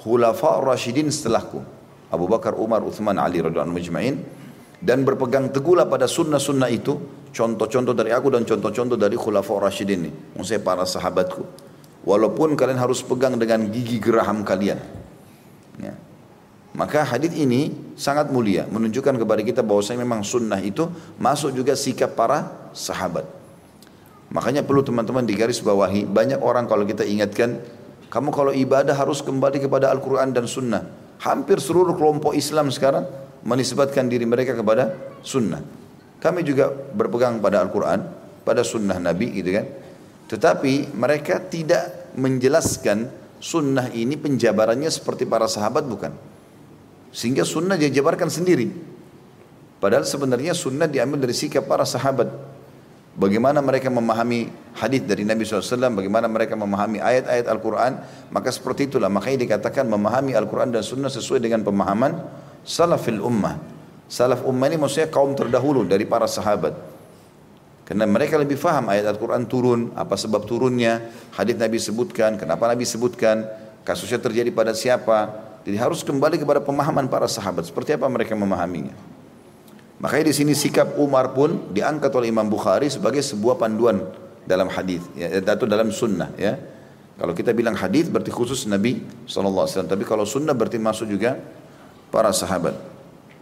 khulafa rasyidin setelahku, Abu Bakar, Umar, Uthman, Ali radhiyallahu anhum majma'in, dan berpegang teguhlah pada sunnah-sunnah itu, contoh-contoh dari aku dan contoh-contoh dari khulafa rasyidin ini, maksudnya para sahabatku. Walaupun kalian harus pegang dengan gigi geraham kalian. Ya. Maka hadis ini sangat mulia, menunjukkan kepada kita bahwasanya memang sunnah itu masuk juga sikap para sahabat. Makanya perlu teman-teman digaris bawahi, banyak orang kalau kita ingatkan, kamu kalau ibadah harus kembali kepada Al-Quran dan sunnah. Hampir seluruh kelompok Islam sekarang menisbatkan diri mereka kepada sunnah. Kami juga berpegang pada Al-Quran, pada sunnah Nabi gitu kan. Tetapi mereka tidak menjelaskan sunnah ini penjabarannya seperti para sahabat, bukan. Sehingga sunnah dia jabarkan sendiri. Padahal sebenarnya sunnah diambil dari sikap para sahabat. Bagaimana mereka memahami hadis dari Nabi shallallahu alaihi wasallam, bagaimana mereka memahami ayat-ayat Al-Quran. Maka seperti itulah, makanya dikatakan memahami Al-Quran dan sunnah sesuai dengan pemahaman salafil ummah. Salaf ummah ini maksudnya kaum terdahulu dari para sahabat. Karena mereka lebih faham ayat Al-Quran turun, apa sebab turunnya, hadis Nabi sebutkan, kenapa Nabi sebutkan, kasusnya terjadi pada siapa. Jadi harus kembali kepada pemahaman para sahabat, seperti apa mereka memahaminya. Makanya di sini sikap Umar pun diangkat oleh Imam Bukhari sebagai sebuah panduan dalam hadis, ya, atau dalam sunnah. Ya. Kalau kita bilang hadis berarti khusus Nabi shallallahu alaihi wasallam, tapi kalau sunnah berarti masuk juga para sahabat.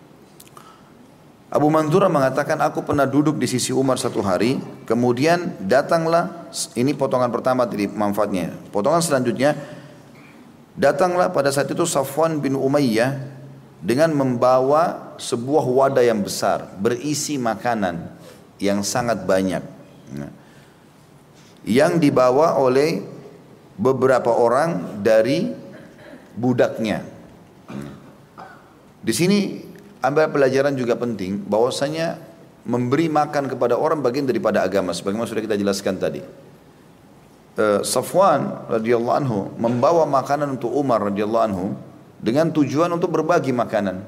Abu Manzurah mengatakan, aku pernah duduk di sisi Umar satu hari, kemudian datanglah, ini potongan pertama tadi manfaatnya, potongan selanjutnya, datanglah pada saat itu Safwan bin Umayyah dengan membawa sebuah wadah yang besar, berisi makanan yang sangat banyak, yang dibawa oleh beberapa orang dari budaknya. Di sini ambil pelajaran juga penting, bahwasanya memberi makan kepada orang bagian daripada agama, sebagaimana sudah kita jelaskan tadi. Uh, Safwan radhiyallahu anhu membawa makanan untuk Umar radhiyallahu anhu dengan tujuan untuk berbagi makanan,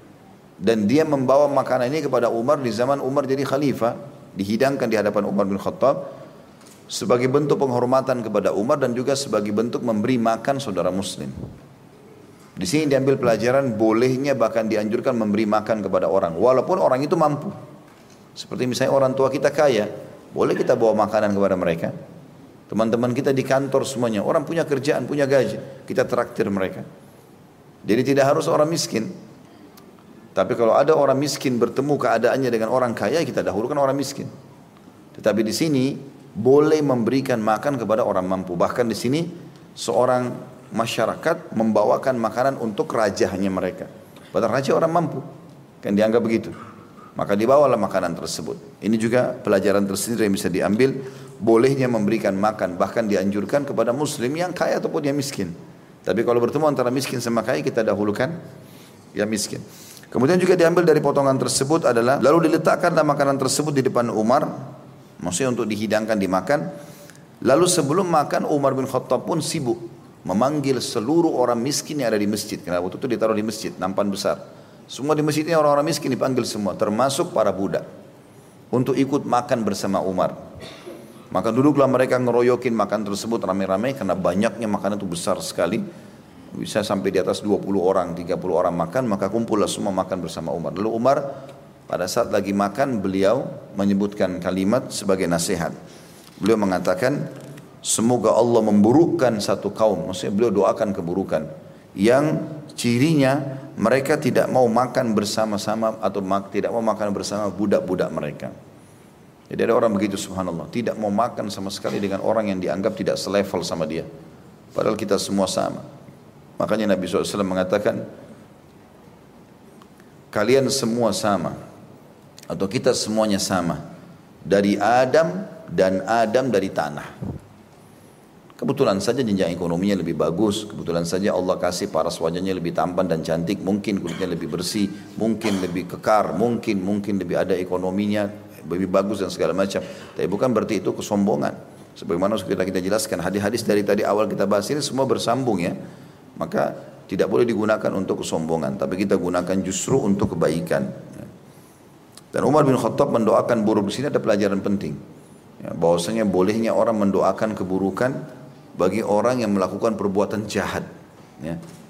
dan dia membawa makanan ini kepada Umar di zaman Umar jadi khalifah, dihidangkan di hadapan Umar bin Khattab sebagai bentuk penghormatan kepada Umar dan juga sebagai bentuk memberi makan saudara muslim. Di sini diambil pelajaran bolehnya bahkan dianjurkan memberi makan kepada orang walaupun orang itu mampu. Seperti misalnya orang tua kita kaya, boleh kita bawa makanan kepada mereka. Teman-teman kita di kantor semuanya, orang punya kerjaan, punya gaji, kita traktir mereka. Jadi tidak harus orang miskin. Tapi kalau ada orang miskin bertemu keadaannya dengan orang kaya, kita dahulukan orang miskin. Tetapi di sini boleh memberikan makan kepada orang mampu. Bahkan di sini seorang masyarakat membawakan makanan untuk rajanya mereka. Padahal raja orang mampu, kan dianggap begitu. Maka dibawalah makanan tersebut. Ini juga pelajaran tersendiri yang bisa diambil, bolehnya memberikan makan, bahkan dianjurkan kepada muslim yang kaya ataupun yang miskin. Tapi kalau bertemu antara miskin sama kaya, kita dahulukan yang miskin. Kemudian juga diambil dari potongan tersebut adalah, lalu diletakkanlah makanan tersebut di depan Umar, maksudnya untuk dihidangkan, dimakan. Lalu sebelum makan, Umar bin Khattab pun sibuk memanggil seluruh orang miskin yang ada di masjid. Karena waktu itu ditaruh di masjid, nampan besar. Semua di masjid ini orang-orang miskin dipanggil semua, termasuk para budak, untuk ikut makan bersama Umar. Maka duduklah mereka ngeroyokin makan tersebut ramai-ramai, karena banyaknya makanan itu besar sekali. Bisa sampai di atas dua puluh orang, tiga puluh orang makan, maka kumpullah semua makan bersama Umar. Lalu Umar pada saat lagi makan, beliau menyebutkan kalimat sebagai nasihat. Beliau mengatakan, semoga Allah memburukkan satu kaum, maksudnya beliau doakan keburukan, yang cirinya mereka tidak mau makan bersama-sama atau tidak mau makan bersama budak-budak mereka. Jadi ada orang begitu, subhanallah, tidak mau makan sama sekali dengan orang yang dianggap tidak selevel sama dia, padahal kita semua sama. Makanya Nabi shallallahu alaihi wasallam mengatakan, kalian semua sama, atau kita semuanya sama, dari Adam dan Adam dari tanah. Kebetulan saja jenjang ekonominya lebih bagus, kebetulan saja Allah kasih paras wajahnya lebih tampan dan cantik, mungkin kulitnya lebih bersih, mungkin lebih kekar, mungkin mungkin lebih ada ekonominya, lebih bagus dan segala macam. Tapi bukan berarti itu kesombongan. Sebagaimana sudah kita jelaskan, hadis-hadis dari tadi awal kita bahas ini semua bersambung ya. Maka tidak boleh digunakan untuk kesombongan, tapi kita gunakan justru untuk kebaikan. Dan Umar bin Khattab mendoakan buruk. Di sini ada pelajaran penting, ya, bahwasanya bolehnya orang mendoakan keburukan bagi orang yang melakukan perbuatan jahat, ya.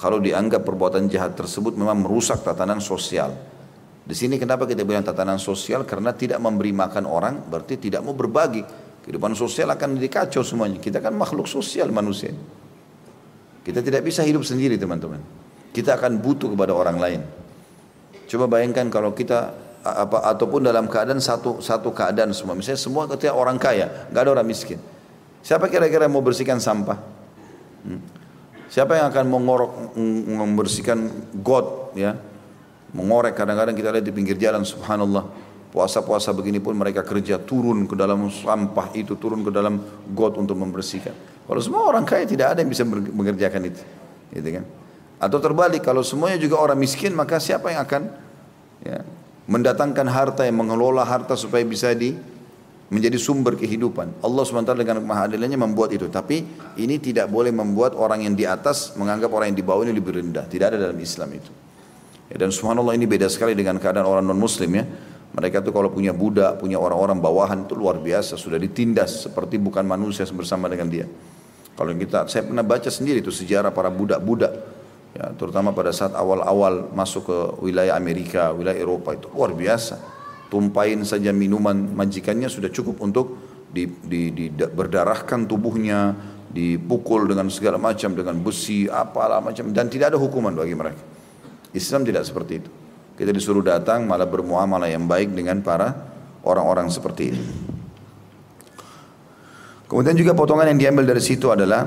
kalau dianggap perbuatan jahat tersebut memang merusak tatanan sosial. Di sini kenapa kita bilang tatanan sosial? Karena tidak memberi makan orang berarti tidak mau berbagi. Kehidupan sosial akan dikacau semuanya. Kita kan makhluk sosial manusia. Kita tidak bisa hidup sendiri teman-teman. Kita akan butuh kepada orang lain. Coba bayangkan kalau kita apa ataupun dalam keadaan satu satu keadaan semua. Misalnya semua ketika orang kaya, nggak ada orang miskin. Siapa kira-kira mau bersihkan sampah? Hmm? Siapa yang akan mengorok, membersihkan got, ya? Mengorek, kadang-kadang kita lihat di pinggir jalan, subhanallah. Puasa-puasa begini pun mereka kerja turun ke dalam sampah itu, turun ke dalam got untuk membersihkan. Kalau semua orang kaya tidak ada yang bisa mengerjakan itu, gitu kan? Atau terbalik, kalau semuanya juga orang miskin, maka siapa yang akan ya, mendatangkan harta, yang mengelola harta supaya bisa di menjadi sumber kehidupan. Allah subhanahu wa taala dengan mahadilannya membuat itu. Tapi ini tidak boleh membuat orang yang di atas menganggap orang yang di bawah ini lebih rendah. Tidak ada dalam Islam itu. Ya, dan subhanallah ini beda sekali dengan keadaan orang non muslim ya. Mereka tuh kalau punya budak, punya orang-orang bawahan itu luar biasa. Sudah ditindas seperti bukan manusia bersama dengan dia. Kalau kita, saya pernah baca sendiri itu sejarah para budak-budak. Ya, terutama pada saat awal-awal masuk ke wilayah Amerika, wilayah Eropa itu luar biasa. Tumpahin saja minuman majikannya sudah cukup untuk di, di, di, berdarahkan tubuhnya, dipukul dengan segala macam, dengan besi, apalah macam, dan tidak ada hukuman bagi mereka. Islam tidak seperti itu. Kita disuruh datang malah bermuamalah yang baik dengan para orang-orang seperti ini. Kemudian juga potongan yang diambil dari situ adalah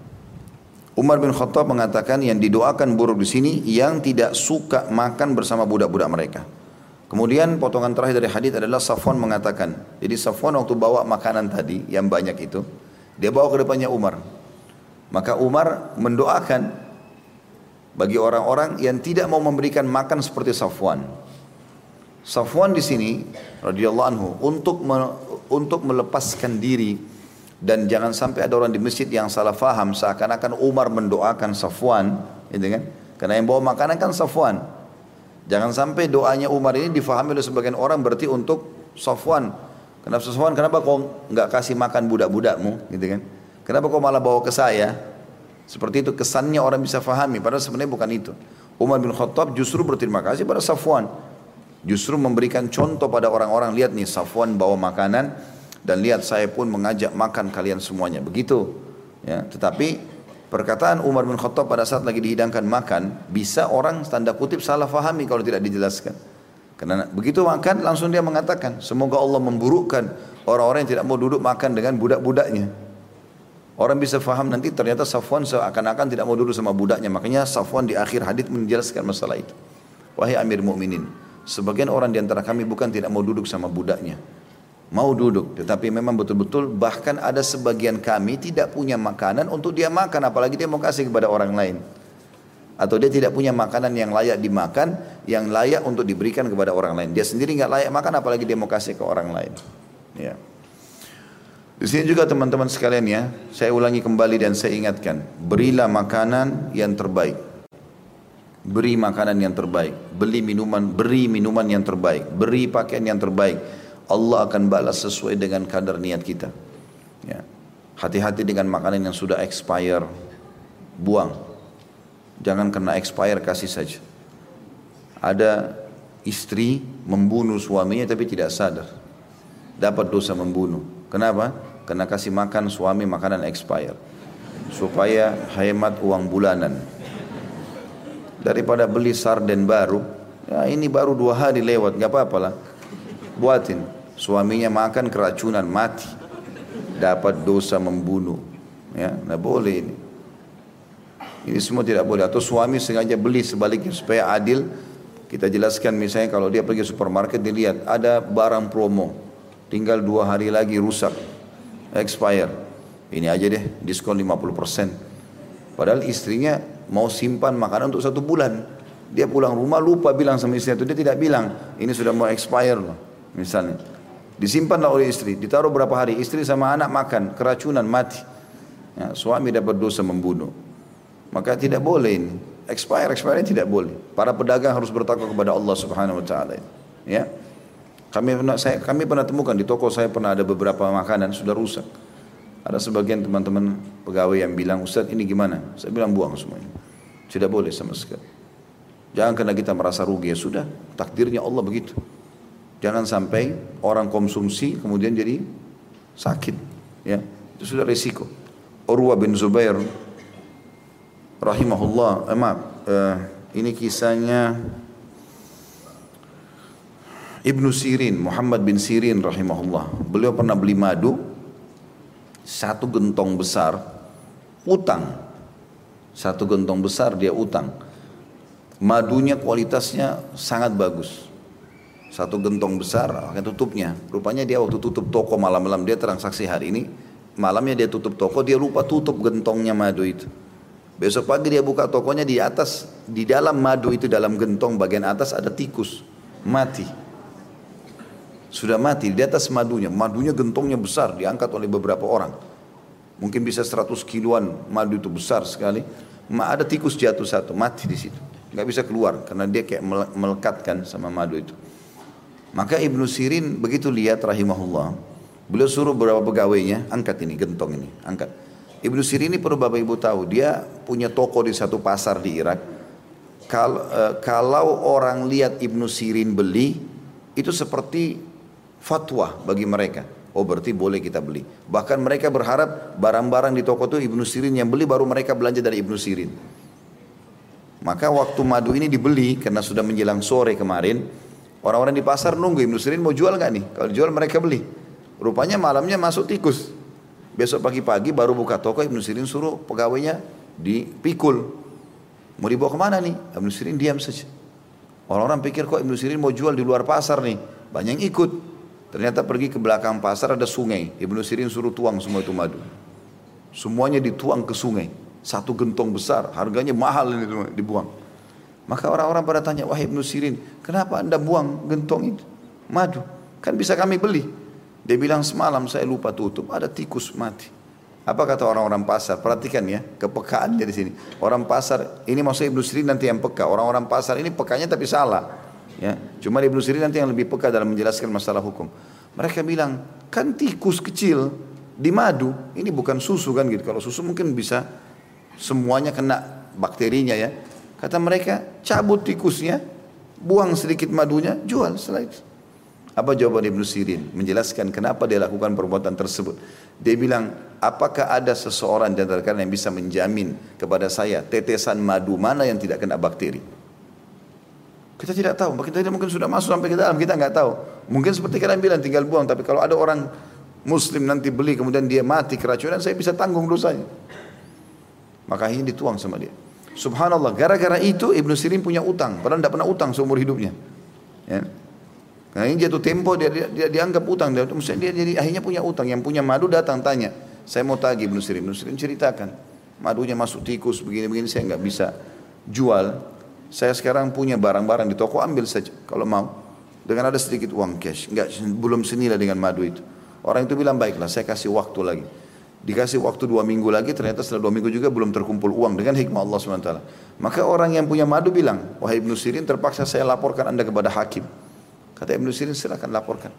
Umar bin Khattab mengatakan yang didoakan buruk di sini yang tidak suka makan bersama budak-budak mereka. Kemudian potongan terakhir dari hadis adalah Safwan mengatakan, jadi Safwan waktu bawa makanan tadi yang banyak itu, dia bawa ke depannya Umar. Maka Umar mendoakan bagi orang-orang yang tidak mau memberikan makan seperti Safwan. Safwan di sini radhiyallahu anhu untuk me, untuk melepaskan diri dan jangan sampai ada orang di masjid yang salah faham seakan-akan Umar mendoakan Safwan, gitu kan? Karena yang bawa makanan kan Safwan. Jangan sampai doanya Umar ini difahami oleh sebagian orang berarti untuk Safwan. Kenapa Safwan? Kenapa kau nggak kasih makan budak-budakmu, gitu kan? Kenapa kau malah bawa ke saya? Seperti itu kesannya orang bisa fahami. Padahal sebenarnya bukan itu. Umar bin Khattab justru berterima kasih pada Safwan. Justru memberikan contoh pada orang-orang, lihat nih Safwan bawa makanan dan lihat saya pun mengajak makan kalian semuanya. Begitu. Ya, tetapi perkataan Umar bin Khattab pada saat lagi dihidangkan makan, bisa orang tanda kutip salah fahami kalau tidak dijelaskan. Karena begitu makan langsung dia mengatakan, semoga Allah memburukkan orang-orang yang tidak mau duduk makan dengan budak-budaknya. Orang bisa faham nanti ternyata Safwan seakan-akan tidak mau duduk sama budaknya. Makanya Safwan di akhir hadits menjelaskan masalah itu. Wahai Amir Mukminin, sebagian orang di antara kami bukan tidak mau duduk sama budaknya. Mau duduk, tetapi memang betul-betul bahkan ada sebagian kami tidak punya makanan untuk dia makan, apalagi dia mau kasih kepada orang lain. Atau dia tidak punya makanan yang layak dimakan, yang layak untuk diberikan kepada orang lain. Dia sendiri nggak layak makan, apalagi dia mau kasih ke orang lain. Ya. Di sini juga teman-teman sekalian ya, saya ulangi kembali dan saya ingatkan, berilah makanan yang terbaik. Beri makanan yang terbaik, beli minuman, beri minuman yang terbaik, beri pakaian yang terbaik. Allah akan balas sesuai dengan kadar niat kita. Ya. Hati-hati dengan makanan yang sudah expire, buang. Jangan kena expire kasih saja. Ada istri membunuh suaminya tapi tidak sadar, dapat dosa membunuh. Kenapa? Karena kasih makan suami makanan expire, supaya hemat uang bulanan. Daripada beli sarden baru, ya ini baru dua hari lewat, nggak apa-apalah, buatin. Suaminya makan keracunan mati, dapat dosa membunuh. Ya, nggak boleh ini. Ini semua tidak boleh. Atau suami sengaja beli sebaliknya supaya adil. Kita jelaskan misalnya kalau dia pergi supermarket dilihat ada barang promo, tinggal dua hari lagi rusak, expire. Ini aja deh diskon lima puluh persen. Padahal istrinya mau simpan makanan untuk satu bulan. Dia pulang rumah lupa bilang sama istrinya itu, dia tidak bilang ini sudah mau expire loh. Misalnya disimpanlah oleh istri, ditaruh berapa hari, istri sama anak makan, keracunan mati. Ya, suami dapat dosa membunuh. Maka tidak boleh ini. Expire, expire tidak boleh. Para pedagang harus bertakwa kepada Allah Subhanahu wa taala. Ya. Kami pernah saya kami pernah temukan di toko saya pernah ada beberapa makanan sudah rusak. Ada sebagian teman-teman pegawai yang bilang, "Ustaz, ini gimana?" Saya bilang buang semuanya. Tidak boleh sama sekali. Jangan karena kita merasa rugi, ya sudah, takdirnya Allah begitu. Jangan sampai orang konsumsi kemudian jadi sakit, ya. Itu sudah resiko. Urwa bin Zubair rahimahullah, eh, maaf, eh, ini kisahnya Ibnu Sirin, Muhammad bin Sirin rahimahullah. Beliau pernah beli madu satu gentong besar, utang. Satu gentong besar dia utang. Madunya kualitasnya sangat bagus. Satu gentong besar, akan tutupnya. Rupanya dia waktu tutup toko malam-malam, dia transaksi hari ini, malamnya dia tutup toko, dia lupa tutup gentongnya madu itu. Besok pagi dia buka tokonya, di atas, di dalam madu itu, dalam gentong bagian atas ada tikus, mati. Sudah mati di atas madunya. Madunya gentongnya besar, diangkat oleh beberapa orang. Mungkin bisa seratus kiloan, madu itu besar sekali. Ada tikus jatuh satu, mati di situ. Nggak bisa keluar karena dia kayak melekatkan sama madu itu. Maka Ibnu Sirin begitu lihat rahimahullah, beliau suruh beberapa pegawainya, angkat ini gentong ini, angkat. Ibnu Sirin ini perlu Bapak Ibu tahu, dia punya toko di satu pasar di Irak. Kalau, uh, kalau orang lihat Ibnu Sirin beli, itu seperti fatwa bagi mereka. Oh berarti boleh kita beli. Bahkan mereka berharap barang-barang di toko itu Ibnu Sirin yang beli, baru mereka belanja dari Ibnu Sirin. Maka waktu madu ini dibeli, karena sudah menjelang sore kemarin, orang-orang di pasar nunggu Ibnu Sirin mau jual gak nih? Kalau jual mereka beli. Rupanya malamnya masuk tikus. Besok pagi-pagi baru buka toko, Ibnu Sirin suruh pegawainya dipikul. Mau dibawa kemana nih? Ibnu Sirin diam saja. Orang-orang pikir kok Ibnu Sirin mau jual di luar pasar nih. Banyak yang ikut. Ternyata pergi ke belakang pasar ada sungai. Ibnu Sirin suruh tuang semua itu madu. Semuanya dituang ke sungai. Satu gentong besar, harganya mahal ini dibuang. Maka orang-orang pada tanya, wahai Ibnu Sirin, kenapa anda buang gentong itu? Madu, kan bisa kami beli. Dia bilang semalam saya lupa tutup, ada tikus mati. Apa kata orang-orang pasar? Perhatikan ya, kepekaan di sini. Orang pasar, ini maksudnya Ibnu Sirin nanti yang peka. Orang-orang pasar ini pekanya tapi salah. Ya, cuma Ibnu Sirin nanti yang lebih peka dalam menjelaskan masalah hukum. Mereka bilang, kan tikus kecil di madu, ini bukan susu kan gitu. Kalau susu mungkin bisa semuanya kena bakterinya ya. Kata mereka, cabut tikusnya, buang sedikit madunya, jual setelah itu. Apa jawaban Ibnu Sirin? Menjelaskan kenapa dia lakukan perbuatan tersebut. Dia bilang, apakah ada seseorang di antara kalian yang bisa menjamin kepada saya tetesan madu mana yang tidak kena bakteri? Kita tidak tahu, kita tidak mungkin sudah masuk sampai ke dalam, kita nggak tahu. Mungkin seperti kalian bilang tinggal buang, tapi kalau ada orang Muslim nanti beli kemudian dia mati keracunan, saya bisa tanggung dosanya. Maka ini dituang sama dia. Subhanallah, gara-gara itu Ibnu Sirin punya utang, padahal tidak pernah utang seumur hidupnya. Ya. Karena ini jatuh tempo dia, dia, dia dianggap utang, dia, dia jadi akhirnya punya utang. Yang punya madu datang tanya, saya mau tagih Ibnu Sirin. Ibnu Sirin ceritakan, madunya masuk tikus begini-begini, saya nggak bisa jual. Saya sekarang punya barang-barang di toko, ambil saja kalau mau. Dengan ada sedikit uang cash, enggak, belum senilai dengan madu itu. Orang itu bilang, baiklah saya kasih waktu lagi. Dikasih waktu dua minggu lagi, ternyata setelah dua minggu juga belum terkumpul uang dengan hikmah Allah subhanahu wa taala. Maka orang yang punya madu bilang, wahai Ibnu Sirin, terpaksa saya laporkan anda kepada hakim. Kata Ibnu Sirin, silakan laporkan.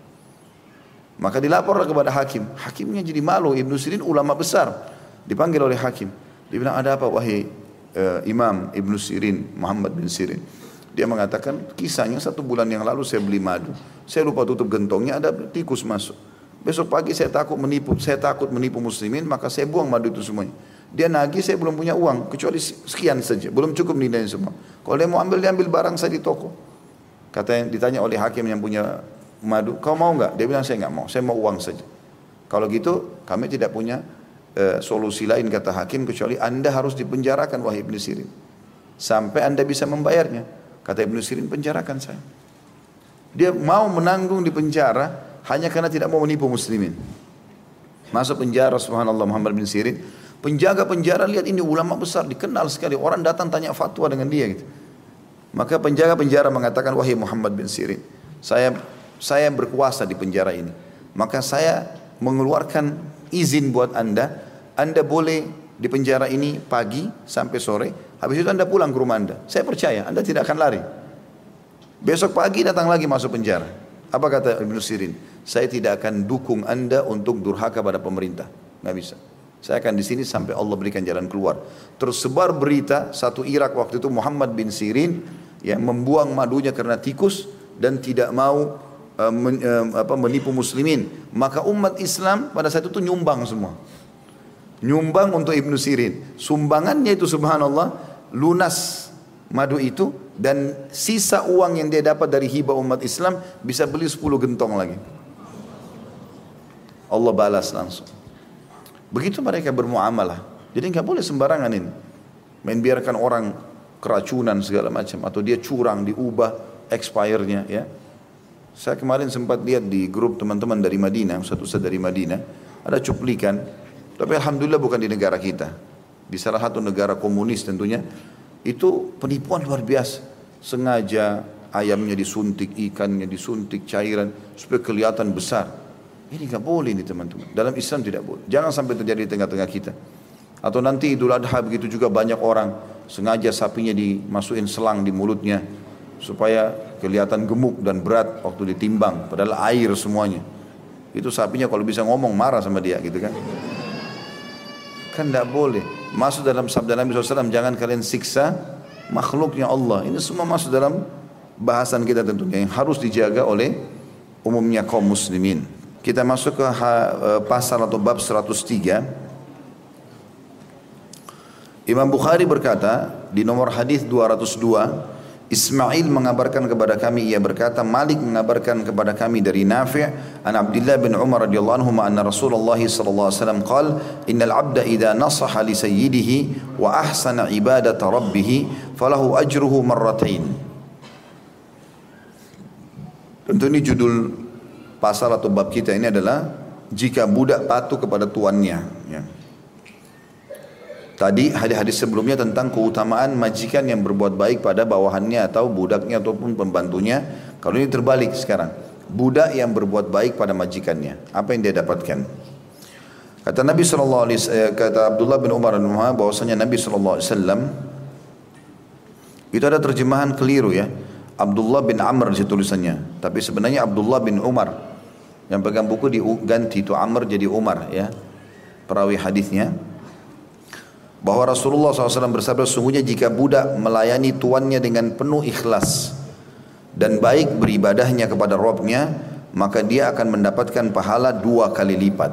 Maka dilaporlah kepada hakim. Hakimnya jadi malu, Ibnu Sirin ulama besar. Dipanggil oleh hakim. Dia bilang, ada apa wahai uh, Imam Ibnu Sirin, Muhammad bin Sirin? Dia mengatakan, kisahnya satu bulan yang lalu saya beli madu. Saya lupa tutup gentongnya, ada tikus masuk. Besok pagi saya takut menipu, saya takut menipu muslimin, maka saya buang madu itu semuanya. Dia nagih, saya belum punya uang, kecuali sekian saja, belum cukup nilainya semua. Kalau dia mau ambil, dia ambil barang saya di toko. Kata yang ditanya oleh hakim yang punya madu, kau mau nggak? Dia bilang saya nggak mau, saya mau uang saja. Kalau gitu, kami tidak punya uh, solusi lain kata hakim kecuali anda harus dipenjarakan wahai Ibnu Sirin, sampai anda bisa membayarnya. Kata Ibnu Sirin, penjarakan saya. Dia mau menanggung di penjara hanya karena tidak mau menipu muslimin. Masuk penjara, subhanallah, Muhammad bin Sirin. Penjaga penjara lihat ini ulama besar, dikenal sekali. Orang datang tanya fatwa dengan dia gitu. Maka penjaga penjara mengatakan, wahai Muhammad bin Sirin, saya saya berkuasa di penjara ini. Maka saya mengeluarkan izin buat anda. Anda boleh di penjara ini pagi sampai sore. Habis itu anda pulang ke rumah anda. Saya percaya anda tidak akan lari. Besok pagi datang lagi masuk penjara. Apa kata Ibnu Sirin? Saya tidak akan dukung anda untuk durhaka pada pemerintah. Nggak bisa. Saya akan di sini sampai Allah berikan jalan keluar. Terus sebar berita satu Irak waktu itu Muhammad bin Sirin yang membuang madunya karena tikus dan tidak mau uh, men, uh, apa, menipu muslimin. Maka umat Islam pada saat itu nyumbang semua. Nyumbang untuk Ibnu Sirin. Sumbangannya itu subhanallah lunas madu itu dan sisa uang yang dia dapat dari hibah umat Islam bisa beli sepuluh gentong lagi. Allah balas langsung. Begitu mereka bermuamalah. Jadi nggak boleh sembarangan ini. Main biarkan orang keracunan segala macam atau dia curang diubah expire-nya ya. Saya kemarin sempat lihat di grup teman-teman dari Madinah, satu ustaz dari Madinah, ada cuplikan, tapi alhamdulillah bukan di negara kita. Di salah satu negara komunis tentunya, itu penipuan luar biasa. Sengaja ayamnya disuntik, ikannya disuntik cairan supaya kelihatan besar. Ini nggak boleh ini teman-teman. Dalam Islam tidak boleh. Jangan sampai terjadi di tengah-tengah kita. Atau nanti Idul Adha begitu juga banyak orang sengaja sapinya dimasukin selang di mulutnya supaya kelihatan gemuk dan berat waktu ditimbang. Padahal air semuanya. Itu sapinya kalau bisa ngomong marah sama dia gitu kan. Kan tidak boleh. Masuk dalam sabda Nabi shallallahu alaihi wasallam, jangan kalian siksa makhluknya Allah. Ini semua masuk dalam bahasan kita tentunya yang harus dijaga oleh umumnya kaum muslimin. Kita masuk ke pasal atau bab seratus tiga. Imam Bukhari berkata di nomor hadis dua ratus dua, Ismail mengabarkan kepada kami, ia berkata, Malik mengabarkan kepada kami dari Nafi' an Abdullah bin Umar radhiyallahu anhu anna Rasulullah sallallahu alaihi wasallam qala innal 'abda idza nasaha li sayyidihi wa ahsana ibadata rabbih falahu ajruhu marratain. Tentu ini judul pasal atau bab kita ini adalah jika budak patuh kepada tuannya ya. Tadi hadis-hadis sebelumnya tentang keutamaan majikan yang berbuat baik pada bawahannya atau budaknya ataupun pembantunya. Kalau ini terbalik sekarang, budak yang berbuat baik pada majikannya, apa yang dia dapatkan? Kata Nabi sallallahu alaihi wasallam, kata Abdullah bin Umar bahwasanya Nabi sallallahu alaihi wasallam itu ada terjemahan keliru ya. Abdullah bin Amr di tulisannya, tapi sebenarnya Abdullah bin Umar. Yang pegang buku diganti itu Amr jadi Umar ya, perawi hadisnya. Bahwa Rasulullah shallallahu alaihi wasallam bersabda, sungguhnya jika budak melayani tuannya dengan penuh ikhlas dan baik beribadahnya kepada Rabbnya, maka dia akan mendapatkan pahala dua kali lipat.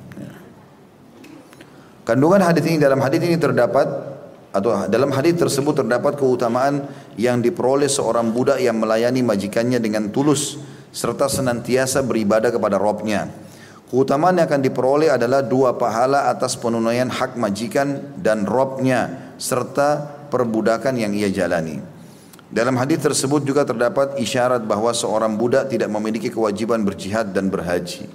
Kandungan hadis ini, dalam hadis ini terdapat atau dalam hadis tersebut terdapat keutamaan yang diperoleh seorang budak yang melayani majikannya dengan tulus serta senantiasa beribadah kepada Rabbnya. Keutamaan yang akan diperoleh adalah dua pahala atas penunaian hak majikan dan Rabbnya serta perbudakan yang ia jalani. Dalam hadis tersebut juga terdapat isyarat bahwa seorang budak tidak memiliki kewajiban berjihad dan berhaji.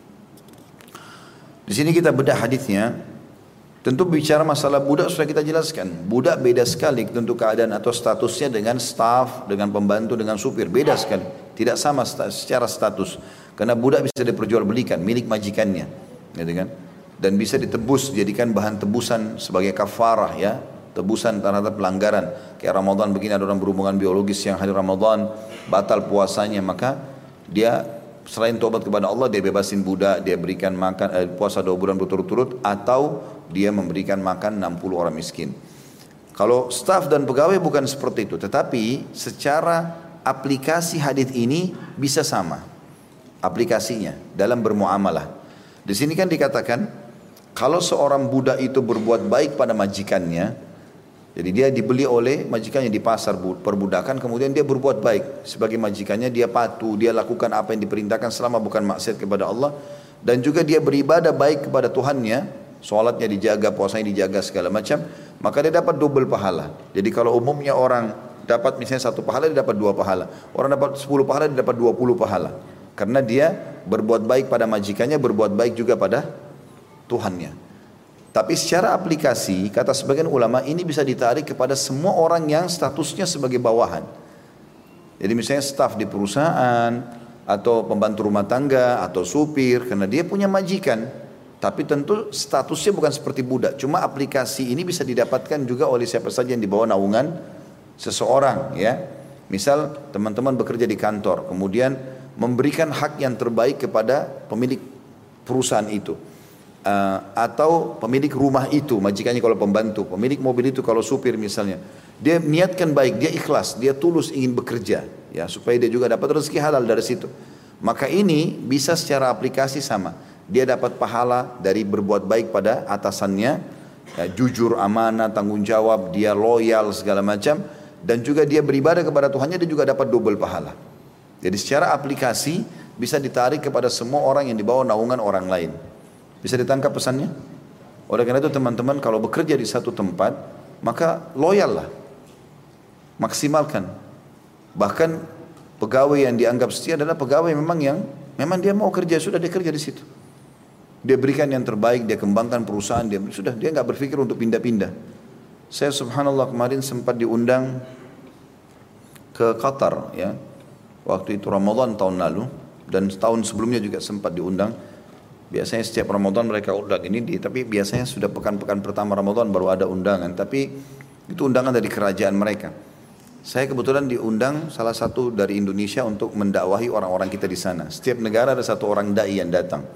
Di sini kita bedah hadisnya. Tentu bicara masalah budak sudah kita jelaskan. Budak beda sekali tentu keadaan atau statusnya dengan staf, dengan pembantu, dengan supir. Beda sekali. Tidak sama secara status. Karena budak bisa diperjualbelikan, milik majikannya. Gitu kan? Dan bisa ditebus, jadikan bahan tebusan sebagai kafarah ya. Tebusan terhadap pelanggaran. Kayak Ramadan begini ada orang berhubungan biologis yang hari Ramadan batal puasanya. Maka dia selain tobat kepada Allah, dia bebasin budak, dia berikan makan, eh, puasa dua bulan berturut-turut, atau dia memberikan makan enam puluh orang miskin. Kalau staf dan pegawai bukan seperti itu, tetapi secara aplikasi hadis ini bisa sama aplikasinya dalam bermuamalah. Di sini kan dikatakan kalau seorang budak itu berbuat baik pada majikannya, jadi dia dibeli oleh majikannya di pasar perbudakan, kemudian dia berbuat baik sebagai majikannya, dia patuh, dia lakukan apa yang diperintahkan selama bukan maksiat kepada Allah, dan juga dia beribadah baik kepada Tuhannya, sholatnya dijaga, puasanya dijaga segala macam, maka dia dapat double pahala. Jadi kalau umumnya orang dapat misalnya satu pahala, dia dapat dua pahala. Orang dapat sepuluh pahala, dia dapat dua puluh pahala. Karena dia berbuat baik pada majikannya, berbuat baik juga pada Tuhannya. Tapi secara aplikasi, kata sebagian ulama, ini bisa ditarik kepada semua orang yang statusnya sebagai bawahan. Jadi misalnya staf di perusahaan, atau pembantu rumah tangga, atau supir, karena dia punya majikan. Tapi tentu statusnya bukan seperti budak. Cuma aplikasi ini bisa didapatkan juga oleh siapa saja yang di bawah naungan seseorang. Ya, misal teman-teman bekerja di kantor, kemudian memberikan hak yang terbaik kepada pemilik perusahaan itu. uh, atau pemilik rumah itu, majikannya kalau pembantu, pemilik mobil itu kalau supir misalnya, dia niatkan baik, dia ikhlas, dia tulus ingin bekerja, ya supaya dia juga dapat rezeki halal dari situ. Maka ini bisa secara aplikasi sama, dia dapat pahala dari berbuat baik pada atasannya, ya, jujur, amanah, tanggung jawab, dia loyal segala macam, dan juga dia beribadah kepada Tuhannya, dia juga dapat double pahala. Jadi secara aplikasi bisa ditarik kepada semua orang yang dibawa naungan orang lain. Bisa ditangkap pesannya? Oleh karena itu teman-teman, kalau bekerja di satu tempat, maka loyal lah, maksimalkan. Bahkan pegawai yang dianggap setia adalah pegawai memang yang memang dia mau kerja, sudah dia kerja di situ. Dia berikan yang terbaik, dia kembangkan perusahaan, dia sudah dia nggak berpikir untuk pindah-pindah. Saya subhanallah kemarin sempat diundang ke Qatar, ya. Waktu itu Ramadan tahun lalu, dan tahun sebelumnya juga sempat diundang. Biasanya setiap Ramadan mereka undang ini, di, tapi biasanya sudah pekan-pekan pertama Ramadan baru ada undangan. Tapi itu undangan dari kerajaan mereka. Saya kebetulan diundang salah satu dari Indonesia untuk mendakwahi orang-orang kita di sana. Setiap negara ada satu orang dai yang datang.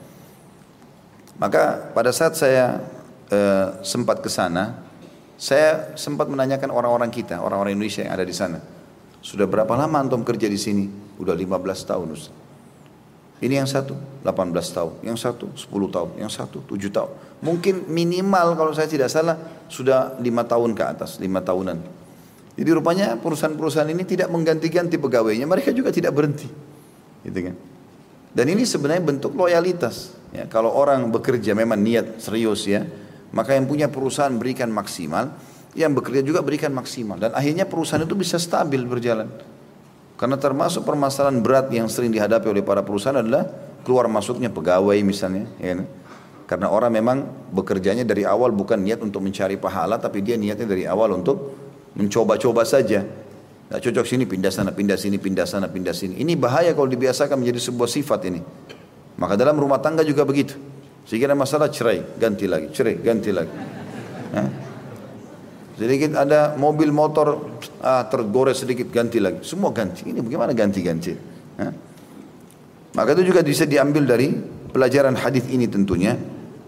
Maka pada saat saya e, sempat ke sana, saya sempat menanyakan orang-orang kita, orang-orang Indonesia yang ada di sana. Sudah berapa lama antum kerja di sini? Udah lima belas tahun Ustaz. Ini yang satu delapan belas tahun, yang satu sepuluh tahun, yang satu tujuh tahun. Mungkin minimal kalau saya tidak salah sudah lima tahun ke atas, lima tahunan. Jadi rupanya perusahaan-perusahaan ini tidak mengganti-ganti pegawainya, mereka juga tidak berhenti. Gitu kan? Dan ini sebenarnya bentuk loyalitas. Ya, kalau orang bekerja memang niat serius ya, maka yang punya perusahaan berikan maksimal, yang bekerja juga berikan maksimal, dan akhirnya perusahaan itu bisa stabil berjalan. Karena termasuk permasalahan berat yang sering dihadapi oleh para perusahaan adalah keluar masuknya pegawai misalnya, ya kan? Karena orang memang bekerjanya dari awal bukan niat untuk mencari pahala, tapi dia niatnya dari awal untuk mencoba-coba saja. Nggak cocok sini pindah sana, pindah sini, pindah sana, pindah sini. Ini bahaya kalau dibiasakan menjadi sebuah sifat ini. Maka dalam rumah tangga juga begitu. Sehingga ada masalah cerai, ganti lagi, cerai, ganti lagi. Hah? Sedikit ada mobil motor ah, tergores sedikit, ganti lagi. Semua ganti. Ini bagaimana ganti-ganti? Hah? Maka itu juga bisa diambil dari pelajaran hadis ini tentunya,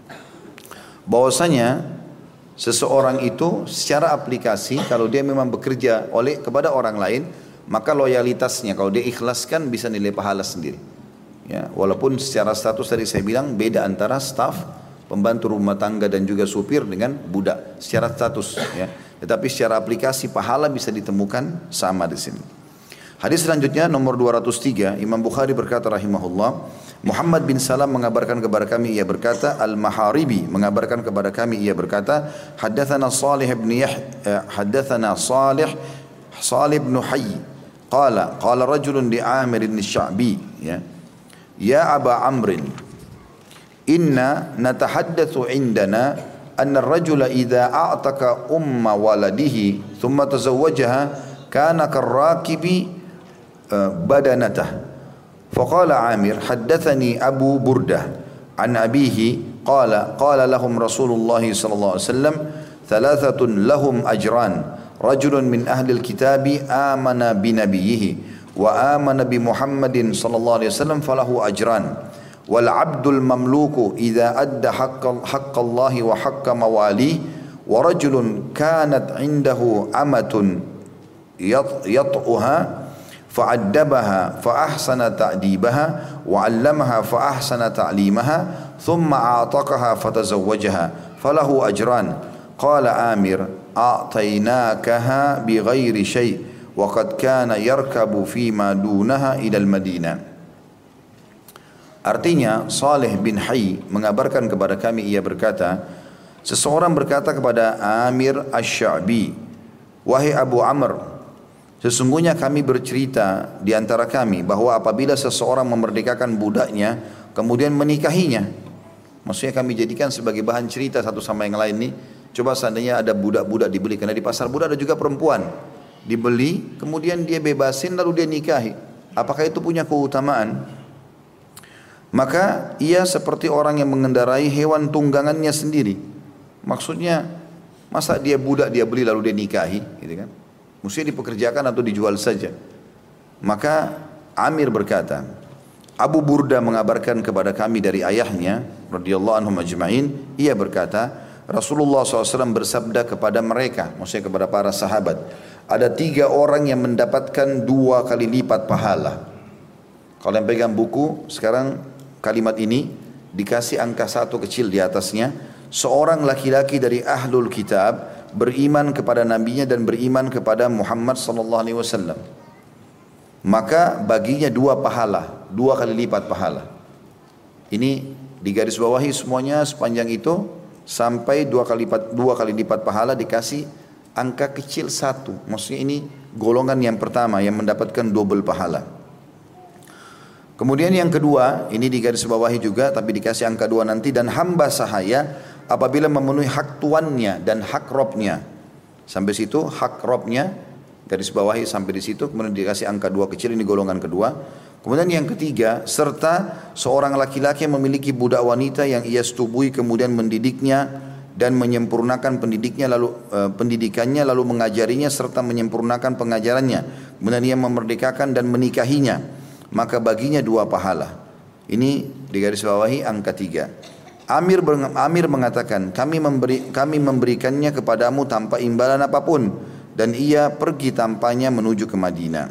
bahwasanya seseorang itu secara aplikasi kalau dia memang bekerja oleh kepada orang lain, maka loyalitasnya kalau dia ikhlaskan bisa nilai pahala sendiri. Ya, walaupun secara status tadi saya bilang beda antara staf, pembantu rumah tangga dan juga supir dengan budak secara status, ya. Tetapi secara aplikasi pahala bisa ditemukan sama di sini. Hadis selanjutnya nomor dua ratus tiga, Imam Bukhari berkata rahimahullah, Muhammad bin Salam mengabarkan kepada kami, ia berkata, Al-Maharibi mengabarkan kepada kami, ia berkata, Haddathana Salih bin Yahya, Haddathana Salih Salih bin Hayy, qala qala rajulun li Amir bin Sya'bi, ya, ya Aba Amrin, inna natahaddatsu indana anna ar-rajula idza a'taka umma waladihi thumma tazawwajaha kana karrakibi badanatah. Faqala Amir haddathani Abu Burdah an abihi qala qala lahum Rasulullah sallallahu alaihi wasallam thalathatun lahum ajran rajulun min ahli al-kitabi amana bi nabiyhi wa amana bi Muhammadin sallallahu alaihi wasallam falahu ajran wal abdul mamluku idza adda haqqa haqqallahi wa haqqa mawali wa rajulun kanat indahu amatun yat'uha fa'addabaha fa'ahsana ta'dibaha wa'allamaha fa'ahsana ta'limaha thumma a'taqaha fatazawwajaha falahu ajran. Qala Amir a'tainakaha bighairi syai' wa qad kana yarkabu fima dunaha ila al-Madinah. Artinya Salih bin Hayy mengabarkan kepada kami, ia berkata, seseorang berkata kepada Amir Asy-Sya'bi, wahai Abu Amr, sesungguhnya kami bercerita di antara kami bahwa apabila seseorang memerdekakan budaknya kemudian menikahinya, maksudnya kami jadikan sebagai bahan cerita satu sama yang lain nih. Coba seandainya ada budak-budak dibeli, karena di pasar budak ada juga perempuan dibeli, kemudian dia bebasin lalu dia nikahi, apakah itu punya keutamaan? Maka ia seperti orang yang mengendarai hewan tunggangannya sendiri. Maksudnya masa dia budak dia beli lalu dia nikahi, gitu kan? Mesti dipekerjakan atau dijual saja. Maka Amir berkata, Abu Burda mengabarkan kepada kami dari ayahnya radhiyallahu anhum ajma'in, ia berkata, Rasulullah shallallahu alaihi wasallam bersabda kepada mereka, maksudnya kepada para sahabat, ada tiga orang yang mendapatkan dua kali lipat pahala. Kalau yang pegang buku sekarang kalimat ini dikasih angka satu kecil di atasnya. Seorang laki-laki dari ahlul kitab beriman kepada nabinya dan beriman kepada Muhammad sallallahu alaihi wasallam, maka baginya dua pahala, dua kali lipat pahala. Ini digaris bawahi semuanya sepanjang itu sampai dua kali lipat, dua kali lipat pahala dikasih angka kecil satu. Maksudnya ini golongan yang pertama yang mendapatkan double pahala. Kemudian yang kedua, ini digaris bawahi juga tapi dikasih angka dua nanti, dan hamba sahaya apabila memenuhi hak tuannya dan hak robnya. Sampai situ hak robnya, garis bawahi sampai di situ, kemudian dikasih angka dua kecil, ini golongan kedua. Kemudian yang ketiga, serta seorang laki-laki yang memiliki budak wanita yang ia setubui kemudian mendidiknya dan menyempurnakan pendidiknya lalu e, pendidikannya lalu mengajarinya serta menyempurnakan pengajarannya, kemudian ia memerdekakan dan menikahinya, maka baginya dua pahala. Ini digaris bawahi angka tiga. Amir, Amir mengatakan, kami memberi kami memberikannya kepadamu tanpa imbalan apapun, dan ia pergi tanpanya menuju ke Madinah.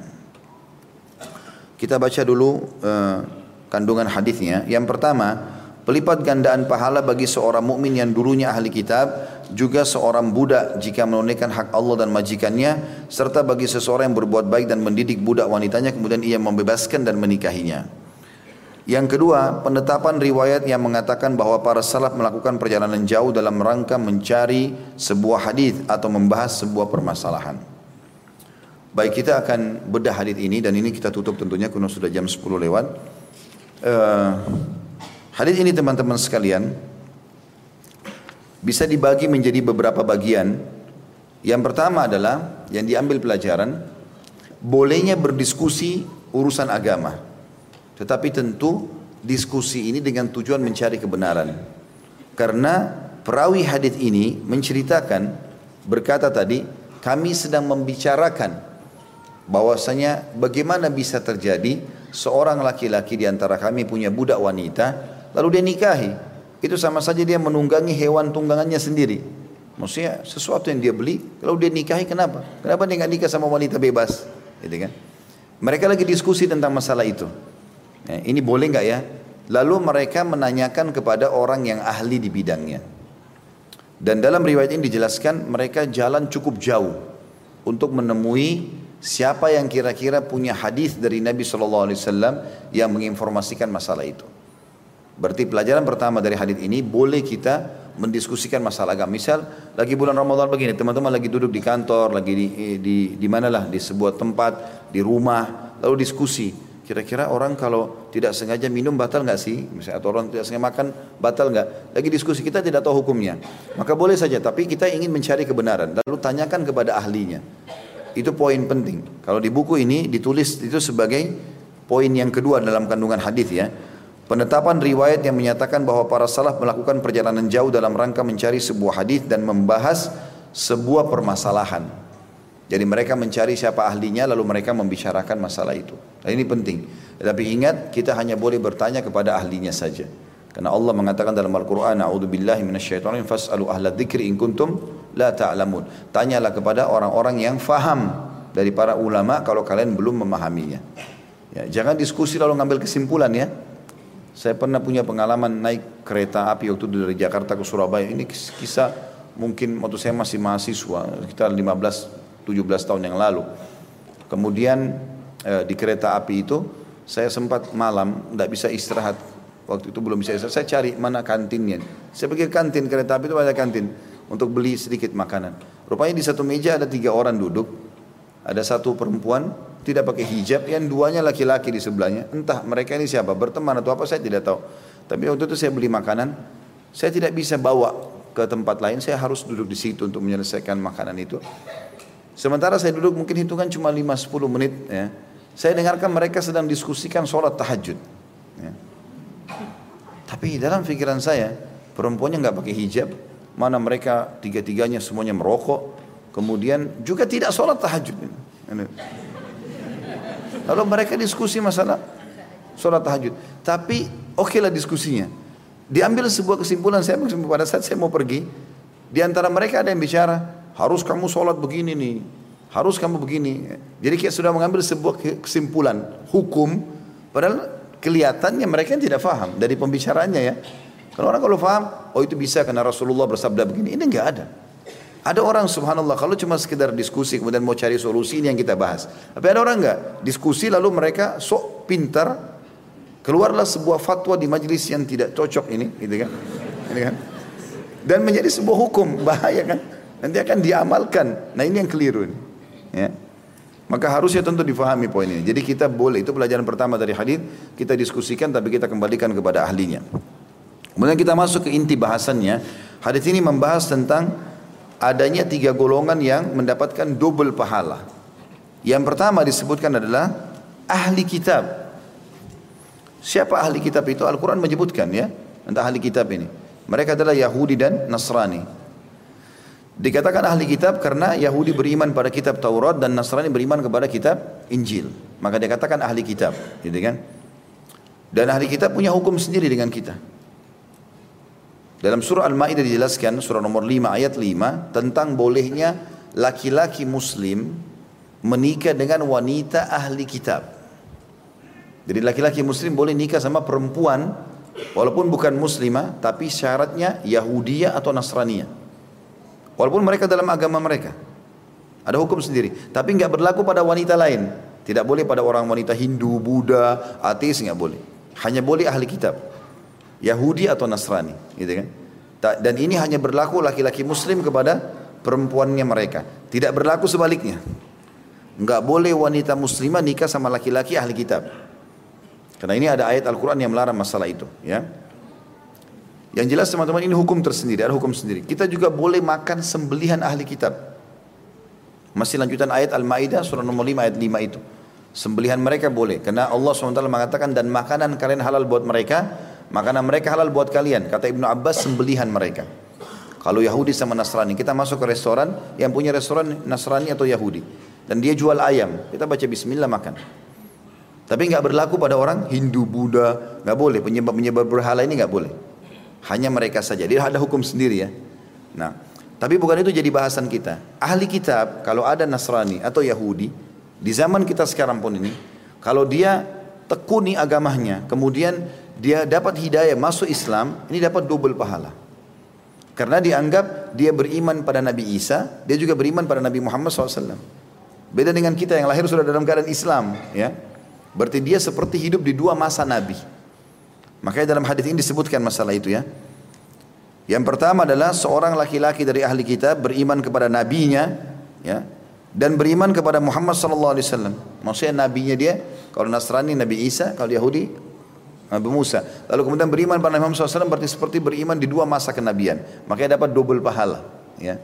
Kita baca dulu uh, kandungan hadisnya. Yang pertama, pelipat gandaan pahala bagi seorang mukmin yang dulunya ahli kitab, juga seorang budak jika menunaikan hak Allah dan majikannya, serta bagi seseorang yang berbuat baik dan mendidik budak wanitanya kemudian ia membebaskan dan menikahinya. Yang kedua, penetapan riwayat yang mengatakan bahwa para salaf melakukan perjalanan jauh dalam rangka mencari sebuah hadis atau membahas sebuah permasalahan. Baik, kita akan bedah hadis ini dan ini kita tutup tentunya karena sudah jam sepuluh lewat. Uh, hadis ini teman-teman sekalian bisa dibagi menjadi beberapa bagian. Yang pertama adalah yang diambil pelajaran, bolehnya berdiskusi urusan agama. Tetapi tentu diskusi ini dengan tujuan mencari kebenaran. Karena perawi hadis ini menceritakan, berkata tadi, kami sedang membicarakan bahwasanya bagaimana bisa terjadi seorang laki-laki di antara kami punya budak wanita lalu dia nikahi. Itu sama saja dia menunggangi hewan tunggangannya sendiri. Maksudnya sesuatu yang dia beli lalu dia nikahi, kenapa? Kenapa dia nggak nikah sama wanita bebas? Gitu kan? Mereka lagi diskusi tentang masalah itu. Nah, ini boleh nggak ya? Lalu mereka menanyakan kepada orang yang ahli di bidangnya. Dan dalam riwayat ini dijelaskan mereka jalan cukup jauh untuk menemui siapa yang kira-kira punya hadis dari Nabi shallallahu alaihi wasallam yang menginformasikan masalah itu. Berarti pelajaran pertama dari hadis ini, boleh kita mendiskusikan masalah agama. Misal lagi bulan Ramadan begini, teman-teman lagi duduk di kantor, lagi di di di manalah di sebuah tempat, di rumah, lalu diskusi. Kira-kira orang kalau tidak sengaja minum batal nggak sih? Misalnya, atau orang tidak sengaja makan batal nggak? Lagi diskusi, kita tidak tahu hukumnya. Maka boleh saja, tapi kita ingin mencari kebenaran. Lalu tanyakan kepada ahlinya. Itu poin penting. Kalau di buku ini ditulis itu sebagai poin yang kedua dalam kandungan hadis ya. Penetapan riwayat yang menyatakan bahwa para salaf melakukan perjalanan jauh dalam rangka mencari sebuah hadis dan membahas sebuah permasalahan. Jadi mereka mencari siapa ahlinya lalu mereka membicarakan masalah itu. Dan ini penting. Tetapi ingat, kita hanya boleh bertanya kepada ahlinya saja. Karena Allah mengatakan dalam Al-Quran, A'udzubillahi minasyaitonir rajim, fas'alu ahla dzikri in kuntum la ta'lamun. Tanyalah kepada orang-orang yang faham dari para ulama kalau kalian belum memahaminya. Ya, jangan diskusi lalu ngambil kesimpulan ya. Saya pernah punya pengalaman naik kereta api waktu dari Jakarta ke Surabaya. Ini kisah mungkin waktu saya masih mahasiswa, sekitar lima belas tujuh belas tahun yang lalu. Kemudian eh, di kereta api itu saya sempat malam tidak bisa istirahat. Waktu itu belum bisa istirahat. Saya cari mana kantinnya. Saya pergi ke kantin kereta api itu, ada kantin untuk beli sedikit makanan. Rupanya di satu meja ada tiga orang duduk. Ada satu perempuan tidak pakai hijab, yang duanya laki-laki di sebelahnya. Entah mereka ini siapa, berteman atau apa saya tidak tahu. Tapi waktu itu saya beli makanan, saya tidak bisa bawa ke tempat lain, saya harus duduk di situ untuk menyelesaikan makanan itu. Sementara saya duduk mungkin hitungan cuma lima sampai sepuluh menit ya. Saya dengarkan mereka sedang diskusikan sholat tahajud ya. Tapi dalam pikiran saya, perempuannya nggak pakai hijab, mana mereka tiga-tiganya semuanya merokok, kemudian juga tidak sholat tahajud. Lalu mereka diskusi masalah sholat tahajud. Tapi oke lah diskusinya. Diambil sebuah kesimpulan, saya pada saat saya mau pergi, di antara mereka ada yang bicara, harus kamu sholat begini nih, harus kamu begini. Jadi kayak sudah mengambil sebuah kesimpulan hukum, padahal kelihatannya mereka tidak paham dari pembicaraannya ya. Kalau orang kalau paham, oh itu bisa karena Rasulullah bersabda begini, ini enggak ada. Ada orang subhanallah kalau cuma sekedar diskusi kemudian mau cari solusi, ini yang kita bahas. Tapi ada orang enggak, diskusi lalu mereka sok pintar, keluarlah sebuah fatwa di majelis yang tidak cocok ini, gitu kan? Ini kan? Dan menjadi sebuah hukum, bahaya kan? Nanti akan diamalkan. Nah ini yang keliru ini. Ya. Maka harusnya tentu difahami poin ini. Jadi kita boleh, itu pelajaran pertama dari hadis, kita diskusikan tapi kita kembalikan kepada ahlinya. Kemudian kita masuk ke inti bahasannya. Hadis ini membahas tentang adanya tiga golongan yang mendapatkan double pahala. Yang pertama disebutkan adalah ahli kitab. Siapa ahli kitab itu? Al-Quran menyebutkan ya, tentang ahli kitab ini. Mereka adalah Yahudi dan Nasrani. Dikatakan ahli kitab karena Yahudi beriman pada kitab Taurat dan Nasrani beriman kepada kitab Injil. Maka dikatakan ahli kitab, gitu kan? Dan ahli kitab punya hukum sendiri dengan kita. Dalam surah Al-Ma'idah dijelaskan, surah nomor lima ayat lima, tentang bolehnya laki-laki muslim menikah dengan wanita ahli kitab. Jadi laki-laki muslim boleh nikah sama perempuan walaupun bukan muslimah, tapi syaratnya Yahudiyah atau Nasraniyah. Walaupun mereka dalam agama mereka. Ada hukum sendiri. Tapi enggak berlaku pada wanita lain. Tidak boleh pada orang wanita Hindu, Buddha, ateis, enggak boleh. Hanya boleh ahli kitab. Yahudi atau Nasrani, gitu kan? Dan ini hanya berlaku laki-laki muslim kepada perempuannya mereka. Tidak berlaku sebaliknya. Enggak boleh wanita muslimah nikah sama laki-laki ahli kitab. Karena ini ada ayat Al-Quran yang melarang masalah itu, ya. Yang jelas teman-teman ini hukum tersendiri, ada hukum sendiri. Kita juga boleh makan sembelihan ahli kitab. Masih lanjutan ayat Al-Ma'idah surah nomor lima ayat lima itu. Sembelihan mereka boleh, karena Allah subhanahu wa taala mengatakan dan makanan kalian halal buat mereka, makanan mereka halal buat kalian. Kata Ibnu Abbas, sembelihan mereka. Kalau Yahudi sama Nasrani, kita masuk ke restoran, yang punya restoran Nasrani atau Yahudi, dan dia jual ayam, kita baca Bismillah makan. Tapi nggak berlaku pada orang Hindu, Buddha, nggak boleh. Penyembah-penyembah berhala ini nggak boleh. Hanya mereka saja. Dia ada hukum sendiri ya. Nah, tapi bukan itu jadi bahasan kita. Ahli kitab, kalau ada Nasrani atau Yahudi, di zaman kita sekarang pun ini, kalau dia tekuni agamanya, kemudian dia dapat hidayah masuk Islam, ini dapat double pahala. Karena dianggap dia beriman pada Nabi Isa, dia juga beriman pada Nabi Muhammad shallallahu alaihi wasallam. Beda dengan kita yang lahir sudah dalam keadaan Islam, ya. Berarti dia seperti hidup di dua masa Nabi. Makanya dalam hadis ini disebutkan masalah itu ya. Yang pertama adalah seorang laki-laki dari ahli kitab beriman kepada nabinya, ya, dan beriman kepada Muhammad sallallahu alaihi wasallam. Maksudnya nabinya dia, kalau Nasrani Nabi Isa, kalau Yahudi Nabi Musa. Lalu kemudian beriman pada Muhammad sallallahu alaihi wasallam berarti seperti beriman di dua masa kenabian. Makanya dapat double pahala, ya.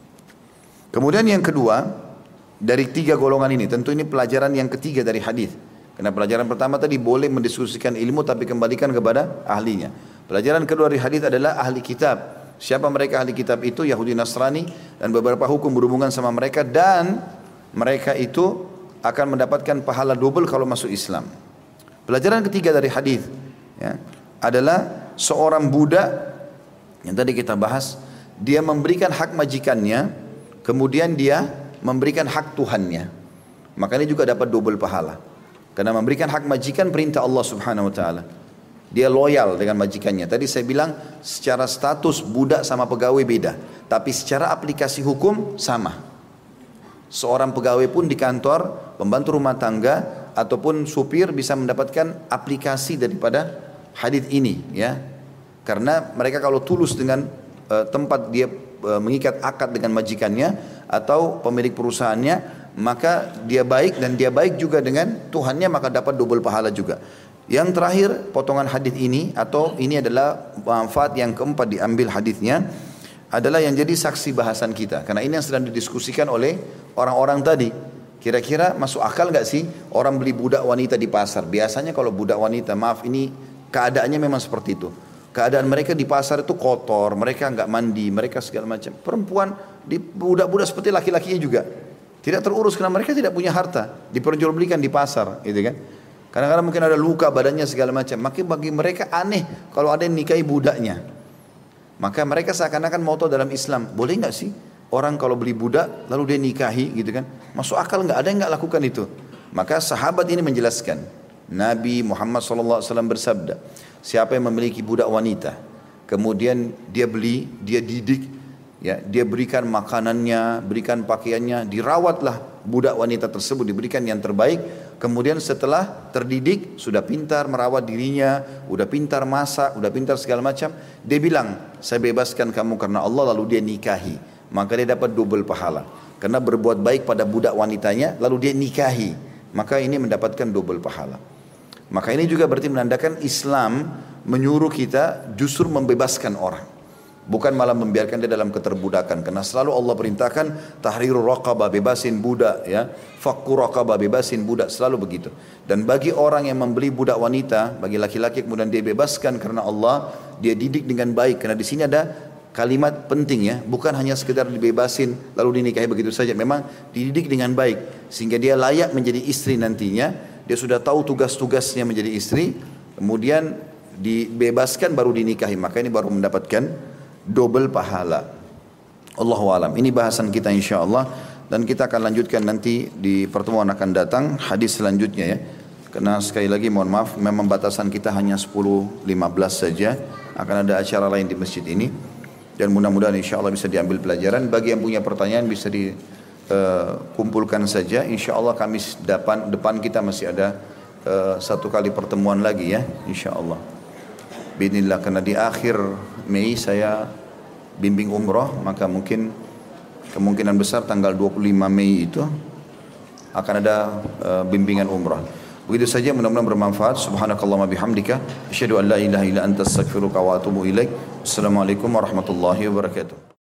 Kemudian yang kedua, dari tiga golongan ini, tentu ini pelajaran yang ketiga dari hadis. Karena pelajaran pertama tadi boleh mendiskusikan ilmu tapi kembalikan kepada ahlinya. Pelajaran kedua dari hadis adalah ahli kitab. Siapa mereka ahli kitab itu? Yahudi, Nasrani, dan beberapa hukum berhubungan sama mereka, dan mereka itu akan mendapatkan pahala double kalau masuk Islam. Pelajaran ketiga dari hadis, ya, adalah seorang budak yang tadi kita bahas, dia memberikan hak majikannya, kemudian dia memberikan hak Tuhannya. Maka ini juga dapat double pahala. Karena memberikan hak majikan perintah Allah subhanahu wa ta'ala. Dia loyal dengan majikannya. Tadi saya bilang secara status budak sama pegawai beda. Tapi secara aplikasi hukum sama. Seorang pegawai pun di kantor, pembantu rumah tangga, ataupun supir bisa mendapatkan aplikasi daripada hadis ini. Ya. Karena mereka kalau tulus dengan uh, tempat dia uh, mengikat akad dengan majikannya atau pemilik perusahaannya, maka dia baik dan dia baik juga dengan Tuhannya, maka dapat double pahala juga. Yang terakhir potongan hadis ini, atau ini adalah manfaat yang keempat diambil hadisnya, adalah yang jadi saksi bahasan kita. Karena ini yang sedang didiskusikan oleh orang-orang tadi. Kira-kira masuk akal gak sih orang beli budak wanita di pasar? Biasanya kalau budak wanita, maaf ini keadaannya memang seperti itu. Keadaan mereka di pasar itu kotor, mereka nggak mandi, mereka segala macam. Perempuan di budak-budak seperti laki-lakinya juga. Tidak terurus karena mereka tidak punya harta, diperjualbelikan di pasar, gitu kan? Kadang-kadang mungkin ada luka badannya segala macam. Maka bagi mereka aneh kalau ada yang nikahi budaknya. Maka mereka seakan-akan mau tahu dalam Islam, boleh nggak sih orang kalau beli budak lalu dia nikahi gitu kan? Masuk akal nggak? Ada yang nggak lakukan itu? Maka sahabat ini menjelaskan, Nabi Muhammad shallallahu alaihi wasallam bersabda, siapa yang memiliki budak wanita, kemudian dia beli, dia didik, ya, dia berikan makanannya, berikan pakaiannya, dirawatlah budak wanita tersebut, diberikan yang terbaik. Kemudian setelah terdidik, sudah pintar merawat dirinya, udah pintar masak, udah pintar segala macam, dia bilang, saya bebaskan kamu karena Allah, lalu dia nikahi. Maka dia dapat double pahala. Karena berbuat baik pada budak wanitanya, lalu dia nikahi. Maka ini mendapatkan double pahala. Maka ini juga berarti menandakan Islam menyuruh kita justru membebaskan orang. Bukan malah membiarkan dia dalam keterbudakan. Karena selalu Allah perintahkan tahrirur raqabah, bebasin budak, ya. Fakku raqabah, bebasin budak, selalu begitu. Dan bagi orang yang membeli budak wanita, bagi laki-laki kemudian dia bebaskan karena Allah, dia didik dengan baik. Karena di sini ada kalimat penting, ya, bukan hanya sekedar dibebasin lalu dinikahi begitu saja. Memang dididik dengan baik sehingga dia layak menjadi istri nantinya. Dia sudah tahu tugas-tugasnya menjadi istri, kemudian dibebaskan baru dinikahi. Maka ini baru mendapatkan double pahala. Allahu alam. Ini bahasan kita insyaallah, dan kita akan lanjutkan nanti di pertemuan akan datang hadis selanjutnya, ya. Karena sekali lagi mohon maaf, memang batasan kita hanya sepuluh lima belas saja. Akan ada acara lain di masjid ini. Dan mudah-mudahan insyaallah bisa diambil pelajaran. Bagi yang punya pertanyaan bisa dikumpulkan uh, saja. Insyaallah Kamis depan, depan kita masih ada uh, satu kali pertemuan lagi, ya, insyaallah. Bismillah, karena di akhir Mei saya bimbing umroh, maka mungkin kemungkinan besar tanggal dua puluh lima Mei itu akan ada uh, bimbingan umroh. Begitu saja, mudah-mudahan bermanfaat. Subhanakallahumma bihamdika asyhadu an la ilaha illa anta astaghfiruka wa atubu ilaik. Assalamualaikum warahmatullahi wabarakatuh.